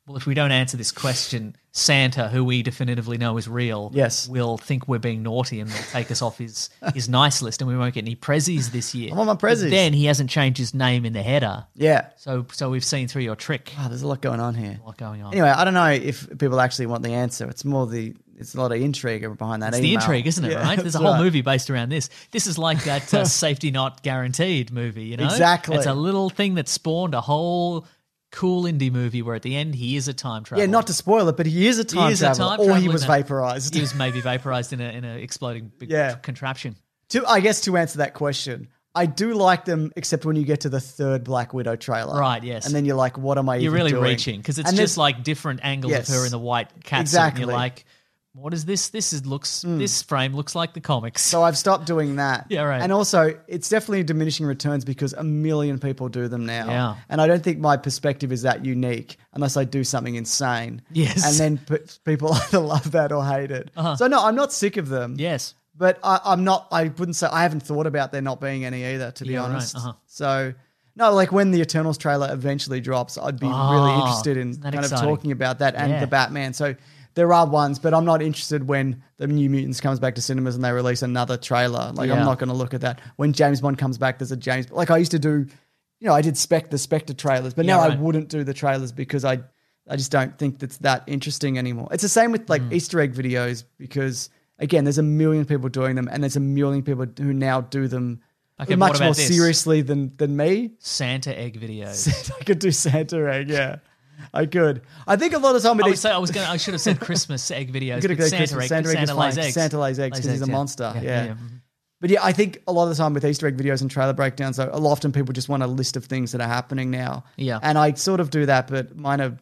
well, if we don't answer this question, Santa, who we definitively know is real, Yes. will think we're being naughty and will take us off his, his nice list and we won't get any prezzies this year. I want my But prezzies. then he hasn't changed his name in the header. Yeah. So so we've seen through your trick. Oh, there's a lot going on here. A lot going on. Anyway, I don't know if people actually want the answer. It's more the it's a lot of intrigue behind that. It's the email. intrigue, isn't it, Yeah, right? There's a that's whole right. movie based around this. This is like that uh, Safety Not Guaranteed movie, you know? Exactly. It's a little thing that spawned a whole cool indie movie where at the end he is a time traveler. Yeah, not to spoil it, but he is a time He is a traveler, time or he traveler was in that- vaporized. He was maybe vaporized in a in a exploding big Yeah. contraption. To, I guess to answer that question, I do like them, except when you get to the third Black Widow trailer. Right, yes. And then you're like, what am I You're even really doing? reaching because it's And just then- like different angles Yes. of her in the white cat Exactly. suit. And you're like, what is this? This is looks. This frame looks like the comics. So I've stopped doing that. Yeah, right. And also, it's definitely diminishing returns because a million people do them now. Yeah. And I don't think my perspective is that unique unless I do something insane. Yes. And then p- people either love that or hate it. Uh-huh. So no, I'm not sick of them. yes. But I, I'm not, I wouldn't say, I haven't thought about there not being any either, to be Yeah, right, honest. uh-huh. So, no, like when the Eternals trailer eventually drops, I'd be Oh, really interested in isn't that kind exciting? of talking about that and Yeah. the Batman. So there are ones, but I'm not interested when the New Mutants comes back to cinemas and they release another trailer. Like, Yeah. I'm not going to look at that. When James Bond comes back, there's a James, like I used to do, you know, I did spec the Spectre trailers, but Yeah, now I right. wouldn't do the trailers because I, I just don't think that's that interesting anymore. It's the same with like Mm. Easter egg videos because again, there's a million people doing them, and there's a million people who now do them Okay, but much what about more this? seriously than than me. Santa egg videos. I could do Santa egg, yeah, I could. I think a lot of time with I, these, was say, I was going. I should have said Christmas egg videos. Could've but go Santa Christmas. egg. Santa egg is Santa lays fine. eggs. Santa lays eggs 'cause he's a eggs, yeah. monster, yeah. mhm. but yeah, I think a lot of the time with Easter egg videos and trailer breakdowns, though, a lot often people just want a list of things that are happening now. Yeah. and I sort of do that, but mine are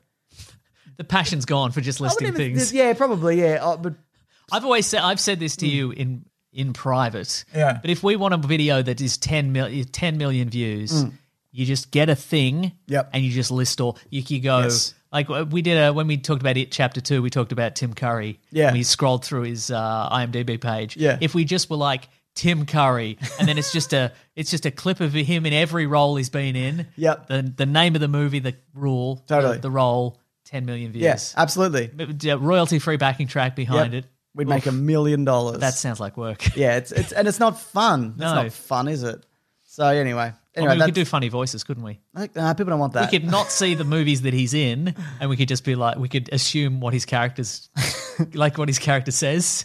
The passion's gone for just I wouldn't listing even- things. Yeah, probably, yeah, uh, but. I've always said I've said this to you in in private. Yeah. But if we want a video that is ten million, ten million views, you just get a thing. Yep. And you just list all. You can go Yes. like we did a, when we talked about it chapter two. We talked about Tim Curry. Yeah. And we scrolled through his uh, IMDb page. Yeah. If we just were like Tim Curry, and then it's just a it's just a clip of him in every role he's been in. Yep. The the name of the movie, the rule, Totally. the, the role, ten million views. Yes, absolutely. Royalty free backing track behind Yep. it. We'd make a million dollars. That sounds like work. Yeah, it's it's and it's not fun. It's No. not fun, is it? So anyway, I anyway, mean, we could that's- do funny voices, couldn't we? like, nah, people don't want that. We could not see the movies that he's in, and we could just be like, we could assume what his character's, like what his character says.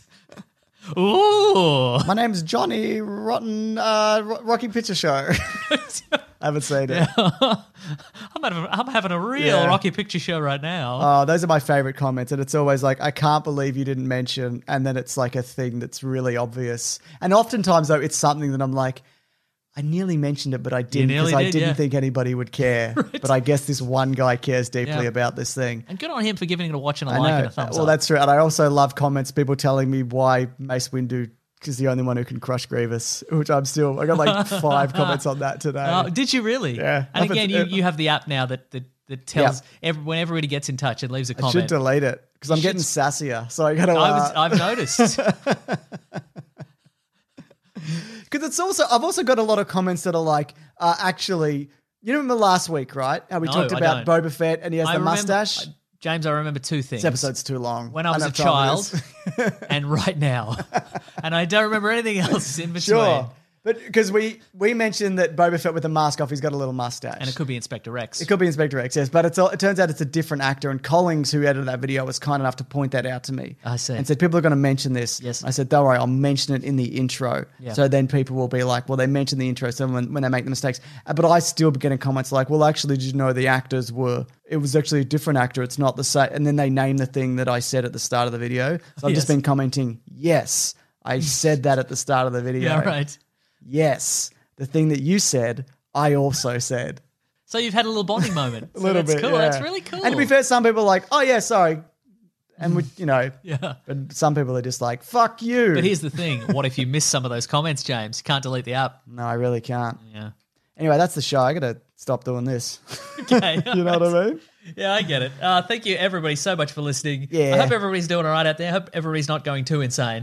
Ooh, My name's Johnny Rotten uh, Ro- Rocky Picture Show. I haven't seen it. I'm having, I'm having a real Yeah. Rocky Picture Show right now. Oh, those are my favorite comments, and it's always like, "I can't believe you didn't mention," and then it's like a thing that's really obvious. And oftentimes, though, it's something that I'm like, "I nearly mentioned it, but I didn't nearly because I did, didn't yeah. think anybody would care." But I guess this one guy cares deeply Yeah. about this thing. and good on him for giving it a watch and a I like know. and a thumbs well, up. that's true. And I also love comments, people telling me why Mace Windu is the only one who can crush Grievous, which I'm still, I got like five comments on that today. Oh, did you really? Yeah. And Up again, at- you, you have the app now that that, that tells every, when everybody gets in touch, it leaves a I comment. should delete it because I'm You getting should- sassier. So I got to. I was, Uh, I've noticed. Because it's also, I've also got a lot of comments that are like, uh, actually, you remember last week, right? How we No, talked I about don't. Boba Fett and he has I the remember- mustache. I- James, I remember two things. This episode's too long. When I was a don't have time child for this. and right now. And I don't remember anything else in between. Sure. But because we, we mentioned that Boba Fett with the mask off, he's got a little mustache. And it could be Inspector Rex. It could be Inspector X, yes, but it's all, it turns out it's a different actor. And Collings, who edited that video, was kind enough to point that out to me. I see. And said people are going to mention this. Yes. I said, don't worry, I'll mention it in the intro. Yeah. So then people will be like, well, they mentioned the intro, so when, when they make the mistakes. Uh, But I still be getting comments like, well, actually, did you know the actors were? It was actually a different actor. It's not the same. And then they name the thing that I said at the start of the video. So I've Yes. just been commenting, yes, I said that at the start of the video. Yeah, right. Yes, the thing that you said, I also said. So you've had a little bonding moment. A So little that's bit, cool. yeah. That's really cool. And to be fair, some people are like, oh, yeah, sorry. And, we, you know, Yeah. but some people are just like, fuck you. But here's the thing. What if you miss some of those comments, James? You can't delete the app. No, I really can't. Yeah. Anyway, that's the show. I got to stop doing this. Okay. You know what I mean? Yeah, I get it. Uh, thank you, everybody, so much for listening. Yeah. I hope everybody's doing all right out there. I hope everybody's not going too insane.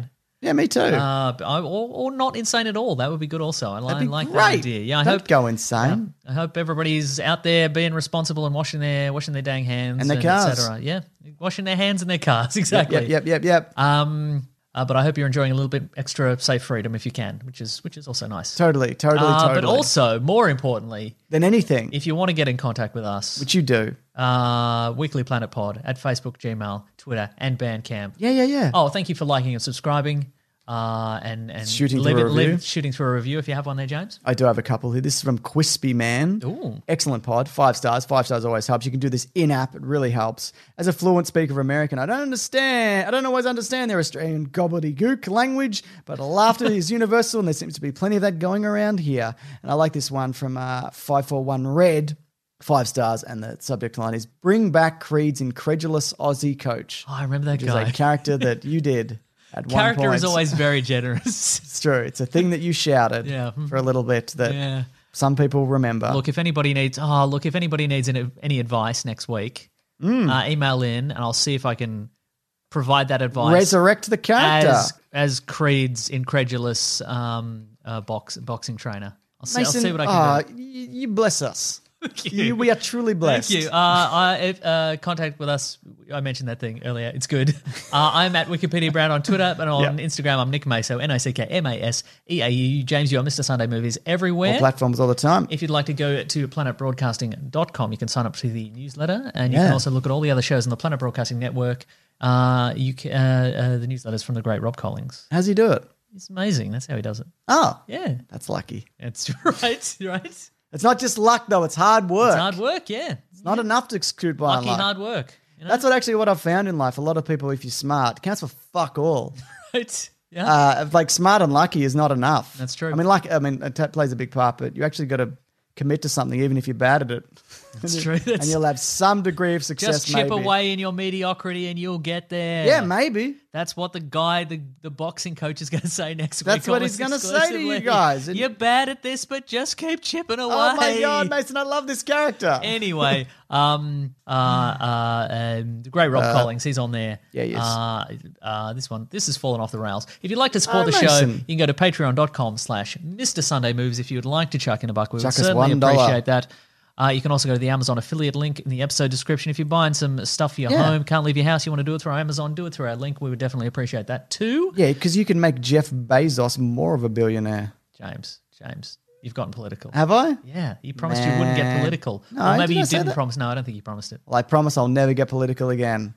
Yeah, me too. Uh, I- or, or not insane at all. That would be good also. I, li- That'd be like that great. idea. Yeah, I Don't hope go insane. I hope everybody's out there being responsible and washing their washing their dang hands And their et cars. cetera. Yeah, washing their hands and their cars. Exactly. Yep, yep, yep, yep. Um, uh, but I hope you're enjoying a little bit extra safe freedom if you can, which is which is also nice. Totally, totally, Uh, totally. But also, more importantly, than anything, if you want to get in contact with us, which you do. uh, Weekly Planet Pod at Facebook, Gmail, Twitter, and Bandcamp. Yeah, yeah, yeah. Oh, thank you for liking and subscribing, uh, and and Shooting live, through a live- review. shooting through a review if you have one there, James. I do have a couple here. This is from Quispy Man. Ooh. Excellent pod. Five stars. Five stars always helps. You can do this in-app. It really helps. As a fluent speaker of American, I don't understand. I don't always understand their Australian gobbledygook language, but laughter is universal, and there seems to be plenty of that going around here. And I like this one from uh, five four one Red. Five stars, and the subject line is "Bring back Creed's incredulous Aussie coach." Oh, I remember that which is guy. a character that you did at one Character point. is always very generous. It's true. It's a thing that you shouted Yeah. for a little bit that Yeah. some people remember. Look, if anybody needs, oh, look, if anybody needs any, any advice next week, uh, email in, and I'll see if I can provide that advice. Resurrect the character. as as Creed's incredulous um, uh, box boxing trainer. I'll see, I'll see what I can oh, do. you, you bless us. Thank you. You- we are truly blessed. Thank you. Uh, I, if, uh, contact with us. I mentioned that thing earlier. It's good. Uh, I'm at Wikipedia Brown on Twitter, and on Yep. Instagram, I'm Nick Maso, N I C K M A S E A U. James, you are Mister Sunday Movies everywhere. All platforms all the time. If you'd like to go to planet broadcasting dot com, you can sign up to the newsletter, and you Yeah. can also look at all the other shows on the Planet Broadcasting Network. Uh, you can, uh, uh, the newsletters from the great Rob Collings. How's he do it? It's amazing. That's how he does it. Oh, Yeah, that's lucky. that's right. Right. It's not just luck, though. It's hard work. It's hard work. Yeah, It's not enough to scoot by lucky on luck. hard work. You know? That's what actually what I've found in life. A lot of people, if you're smart, counts for fuck all. right. Yeah. Uh, like smart and lucky is not enough. That's true. I mean, luck. I mean, it t- plays a big part, but you actually got to commit to something, even if you're bad at it. That's and true. You, That's- and you'll have some degree of success. Just chip maybe. away in your mediocrity, and you'll get there. Yeah, maybe. That's what the guy, the, the boxing coach, is going to say next week. That's what almost he's gonna say to you exclusively. guys. And- You're bad at this, but just keep chipping away. Oh my god, Mason! I love this character. Anyway, um, uh, uh, um, the great Rob Collings, he's on there. yeah, he is. Uh, uh, this one, this has fallen off the rails. If you'd like to support Oh, the show, Mason. you can go to patreon.com slash Mister Sunday Moves if you would like to chuck in a buck. We would Chuck us certainly one dollar. appreciate that. Uh, you can also go to the Amazon affiliate link in the episode description. If you're buying some stuff for your Yeah. home, can't leave your house, you want to do it through our Amazon, do it through our link. We would definitely appreciate that too. Yeah, because you can make Jeff Bezos more of a billionaire. James, James, you've gotten political. Have I? Yeah, you promised you wouldn't get Nah. political. No, or maybe did I you say didn't that? promise. No, I don't think you promised it. Well, I promise I'll never get political again.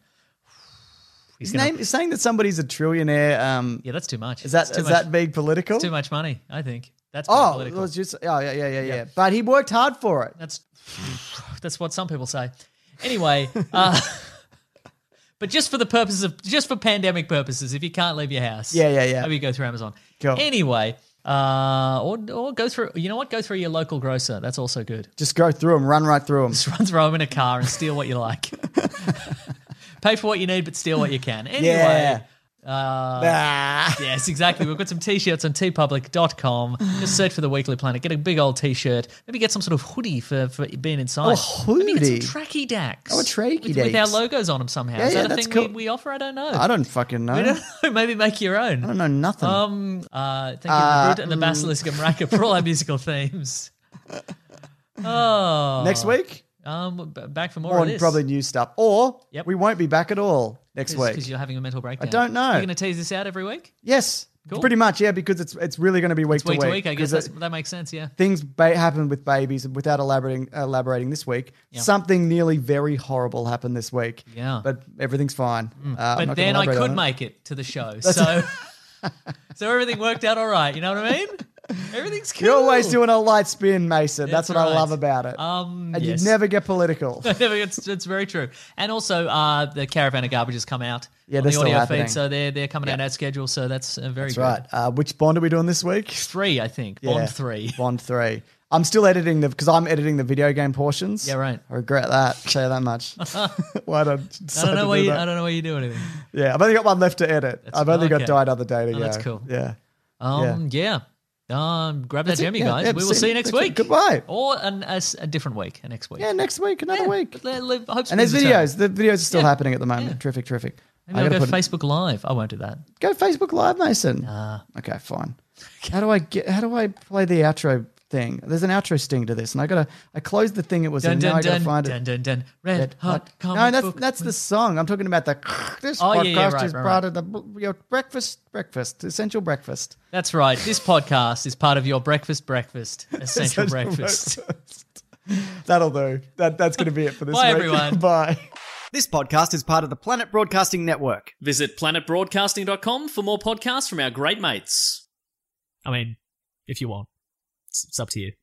He's His gonna- name is saying that somebody's a trillionaire. Um, Yeah, that's too much. is that It's too is much, that being political? it's too much money, I think. That's being Oh, it political. was just oh yeah yeah yeah yeah. But he worked hard for it. That's that's what some people say. Anyway, uh, but just for the purposes of just for pandemic purposes, if you can't leave your house, Yeah, yeah, yeah. maybe go through Amazon. Cool. Anyway, uh, or or go through. You know what? Go through your local grocer. That's also good. Just go through them, run right through them. Just run through them in a car and steal what you like. Pay for what you need, but steal what you can. Anyway. Yeah. Uh, Ah. Yes, exactly. We've got some t-shirts on t public dot com. Just search for the Weekly Planet. Get a big old t-shirt. Maybe get some sort of hoodie for, for being inside. Oh, Maybe hoodie. get some tracky dacks. Oh, a tracky with, with our dacks. logos on them somehow. Yeah, Is yeah, that a that's thing cool. we, we offer? I don't know. I don't fucking know. We don't know. Maybe make your own. I don't know nothing. Um, uh, thank you, Uh, Root and the Basilisk and Raka for all our musical themes. Oh, Next week, Um, b- back for more more of this. probably new stuff, or Yep. we won't be back at all next week. because you're having a mental breakdown. don't know. You're going to tease this out every week, Yes, Cool. pretty much. Yeah, because it's it's really going to be week, week to to week. week. I guess 'cause that's, it- that makes sense. Yeah. things ba- happen with babies without elaborating elaborating this week. Yeah. Something nearly very horrible happened this week. Yeah. but everything's fine. Uh, I'm But not gonna then I elaborate could on it. make it to the show, so so everything worked out all right. You know what I mean? Everything's cool. You're always doing a light spin, Mason. That's, That's what I right. love about it. Um, and yes. you never get political. it's, it's very true. And also, uh, the Caravan of Garbage has come out Yeah, on they're the still audio happening. feed, so they're they're coming out as scheduled. So that's uh, very That's good. right. Uh, which Bond are we doing this week? Three, I think. Yeah. Bond three. Bond three. I'm still editing the because I'm editing the video game portions. Yeah, right. I regret that. Tell you that much. Why did I? I decide don't know to why do you. that? I don't know why you do anything. Yeah, I've only got one left to edit. That's- I've only okay. got Die Another Day to Oh, go. that's cool. Yeah. Um, yeah. Um, grab that That's it. Jemmy, Yeah, guys. yeah, we will see- see you next next week. week. Goodbye. Or an, a, s- a different week. A next week. Yeah, next week, another Yeah, week. but let- let- hopes And there's things are videos. The videos are still Yeah. happening at the moment. Yeah. Terrific, terrific. Maybe I I'll gotta go put it- Facebook Live. I won't do that. Go Facebook Live, Mason. Nah. Okay, fine. How do I get? How do I play the outro thing? There's an outro sting to this, and I gotta. I closed the thing it was Dun, in. Now dun, I gotta dun, find dun, it. dun, dun. Red, Red hot Hot- comic No, that's book. that's the song. I'm talking about the. This Oh, yeah, podcast yeah, right, is right, part of the your breakfast, breakfast, essential breakfast. That's right. This podcast is part of your breakfast, breakfast, essential, Essential breakfast. breakfast. That'll do. That that's gonna be it for this Bye, week. everyone. Bye. This podcast is part of the Planet Broadcasting Network. Visit planet broadcasting dot com for more podcasts from our great mates. I mean, if you want, it's, it's up to you.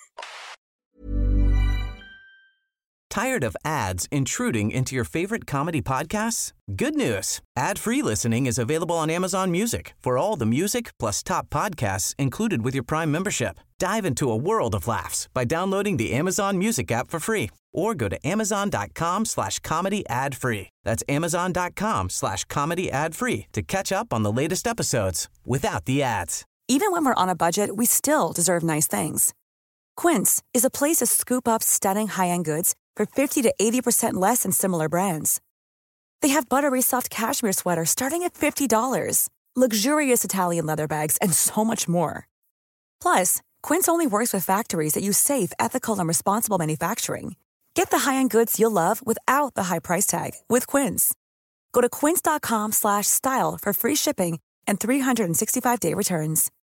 Tired of ads intruding into your favorite comedy podcasts? Good news. Ad-free listening is available on Amazon Music for all the music plus top podcasts included with your Prime membership. Dive into a world of laughs by downloading the Amazon Music app for free or go to amazon.com slash comedy ad free. That's amazon.com slash comedy ad free to catch up on the latest episodes without the ads. Even when we're on a budget, we still deserve nice things. Quince is a place to scoop up stunning high-end goods for fifty to eighty percent less than similar brands. They have buttery soft cashmere sweaters starting at fifty dollars, luxurious Italian leather bags, and so much more. Plus, Quince only works with factories that use safe, ethical, and responsible manufacturing. Get the high-end goods you'll love without the high price tag with Quince. Go to quince.com slash style for free shipping and three sixty-five day returns.